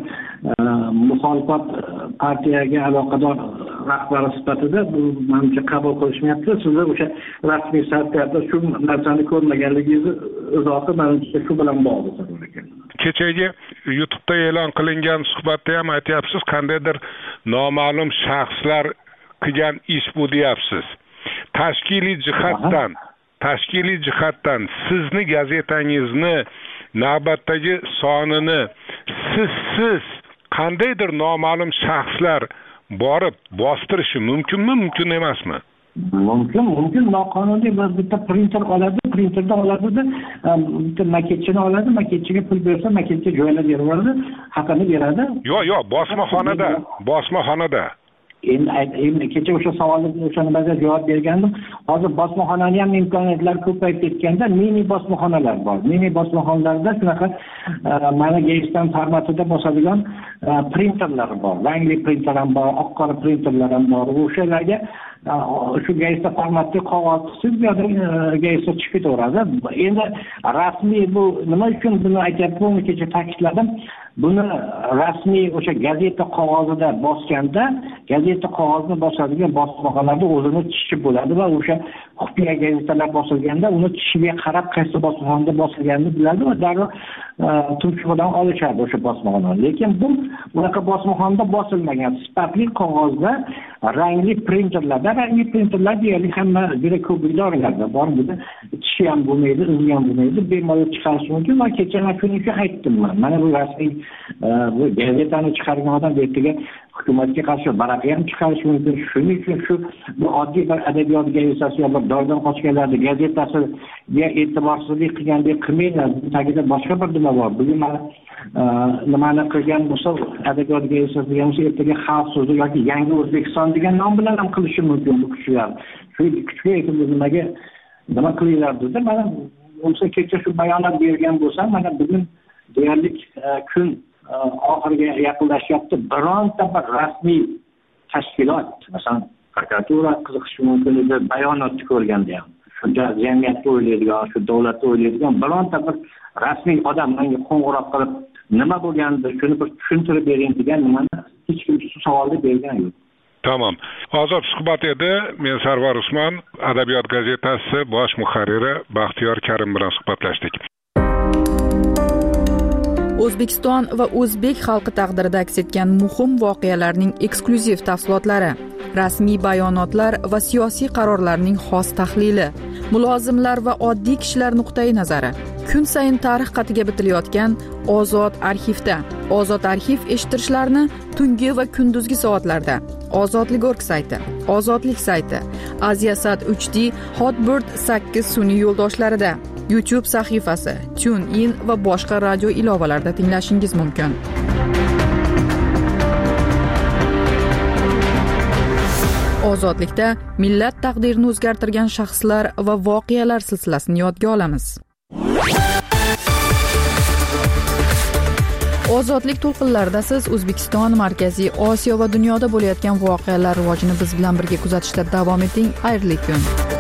muxolifat partiyaga aloqador rahbari sifatida bu menimcha qabul qilishmayapti. Sizlar o'sha rasmiy saytlarda shu narsani ko'rmaganligingizni izohi menimcha shu bilan bog'liq ekan. Kechagi YouTube'da e'lon qilingan suhbatda ham aytyapsiz, qandaydir noma'lum shaxslar qilgan ish bu deyapsiz. Tashkiliy jihatdan, tashkiliy jihatdan sizni gazetangizni navbatdagi sonini siz siz qandaydir noma'lum shaxslar borib bostirishi mumkinmi, mumkin emasmi? Mumkin, mumkin. Noqonuniy bitta printer oladi, printerdan oladida bitta maketchini oladi, maketchiga pul bersa, maketchi joylab beradi, haqini beradi. Yo'q, yo'q, bosmaxonada, bosmaxonada. Endi endi kecha o'sha savolga o'sha nimaga javob bergandim. Hozir bosmaxonaning ham imkoniyatlari ko'payib ketganda mini bosmaxonalar bor. Mini bosmaxonalarda shunaqa mana Geystan formatida bosadigan printerlar bor. Rangli printer ham bor, oq qora printerlar ham bor. O'shalarga shu Geystan formatli qog'oz qilib yo'lda Geystan chiqib ketaveradi. Endi rasmiy bu nima uchun buni aytyapman, uni kecha ta'kidladim. Buni rasmiy o'sha gazeta qog'ozida bosganda, gazeta qog'ozini bosadigan bosmaxonalarda o'zini tishi bo'ladi va o'sha xufiya gazetalar bosilganda uni tishiga qarab qaysi bosmaxonada bosilganini biladi va darrov tumshug'idan olishadi o'sha bosmaxonani. Lekin bu unaqa bosmaxonada bosilmagan sifatli qog'ozda rangli printerlarda, rangli printerlar deyarli hamma juda ko'p idoralarda bor. Buni tishi ham bo'lmaydi, izi ham bo'lmaydi, bemalol chiqarish mumkin va kecha men shuning uchun aytdim. Mana bu rasmiy bu gazetani chiqargan odam ertaga hukumatga qarshi varaq ham chiqarish mumkin. Shuning uchun shu bu oddiy bir adabiyot gazetasi yoki dordan qochganlarni gazetasiga e'tiborsizlik qilgandek qilmanglar. Bu tagida boshqa bir nima bor. Bugun mana nimani qilgan bo'lsa, adabiyot gazetasi degan bo'lsa, ertaga xalq so'zi yoki yangi O'zbekiston degan nom bilan ham qilishi mumkin bu kuchlar. Shu kuchga aytib nimaga nima qilinglar dedi. Mana o'sha kecha shu bayonot bergan bo'lsam, mana bugun deyarli kun oxiriga yaqinlashyapti. Bironta bir rasmiy tashkilot, masalan, prokuratura qiziqishi mumkin edi bayonotni ko'rganda ham. Shu jamiyatga o'ylaydigan, shu davlatga o'ylaydigan bironta bir rasmiy odam menga qo'ng'iroq qilib, nima bo'lgandi, shuni bir tushuntirib bering degan nimani hech kim shu savolni bergan yo'q. Tamam. Ozod suhbat edi. Men Sarvar Usmon, Adabiyot gazetasi bosh muharriri Baxtiyor Karim bilan suhbatlashdik. O'zbekiston va o'zbek xalqi taqdirida aks etgan muhim voqealarning eksklyuziv tafsilotlari. rasmiy bayonotlar va siyosiy qarorlarning xos tahlili, mulozimlar va oddiy kishilar nuqtai nazari. Kun sayin tarix qatiga bitilayotgan Ozod arxivda. Ozod arxiv eshittirishlarni tungi va kunduzgi soatlarda. Ozodlik.org sayti, Ozodlik sayti, Aziasat uch D, Hotbird sakkiz sun'iy yo'ldoshlarida, YouTube sahifasi, TuneIn va boshqa radio ilovalarida tinglashingiz mumkin. Ozodlikda millat taqdirini o'zgartirgan shaxslar va voqealar silsilasini yodga olamiz. Ozodlik to'lqinlarida siz O'zbekiston, Markaziy Osiyo va dunyoda bo'layotgan voqealar rivojini biz bilan birga kuzatishda davom eting. Xayrli kun.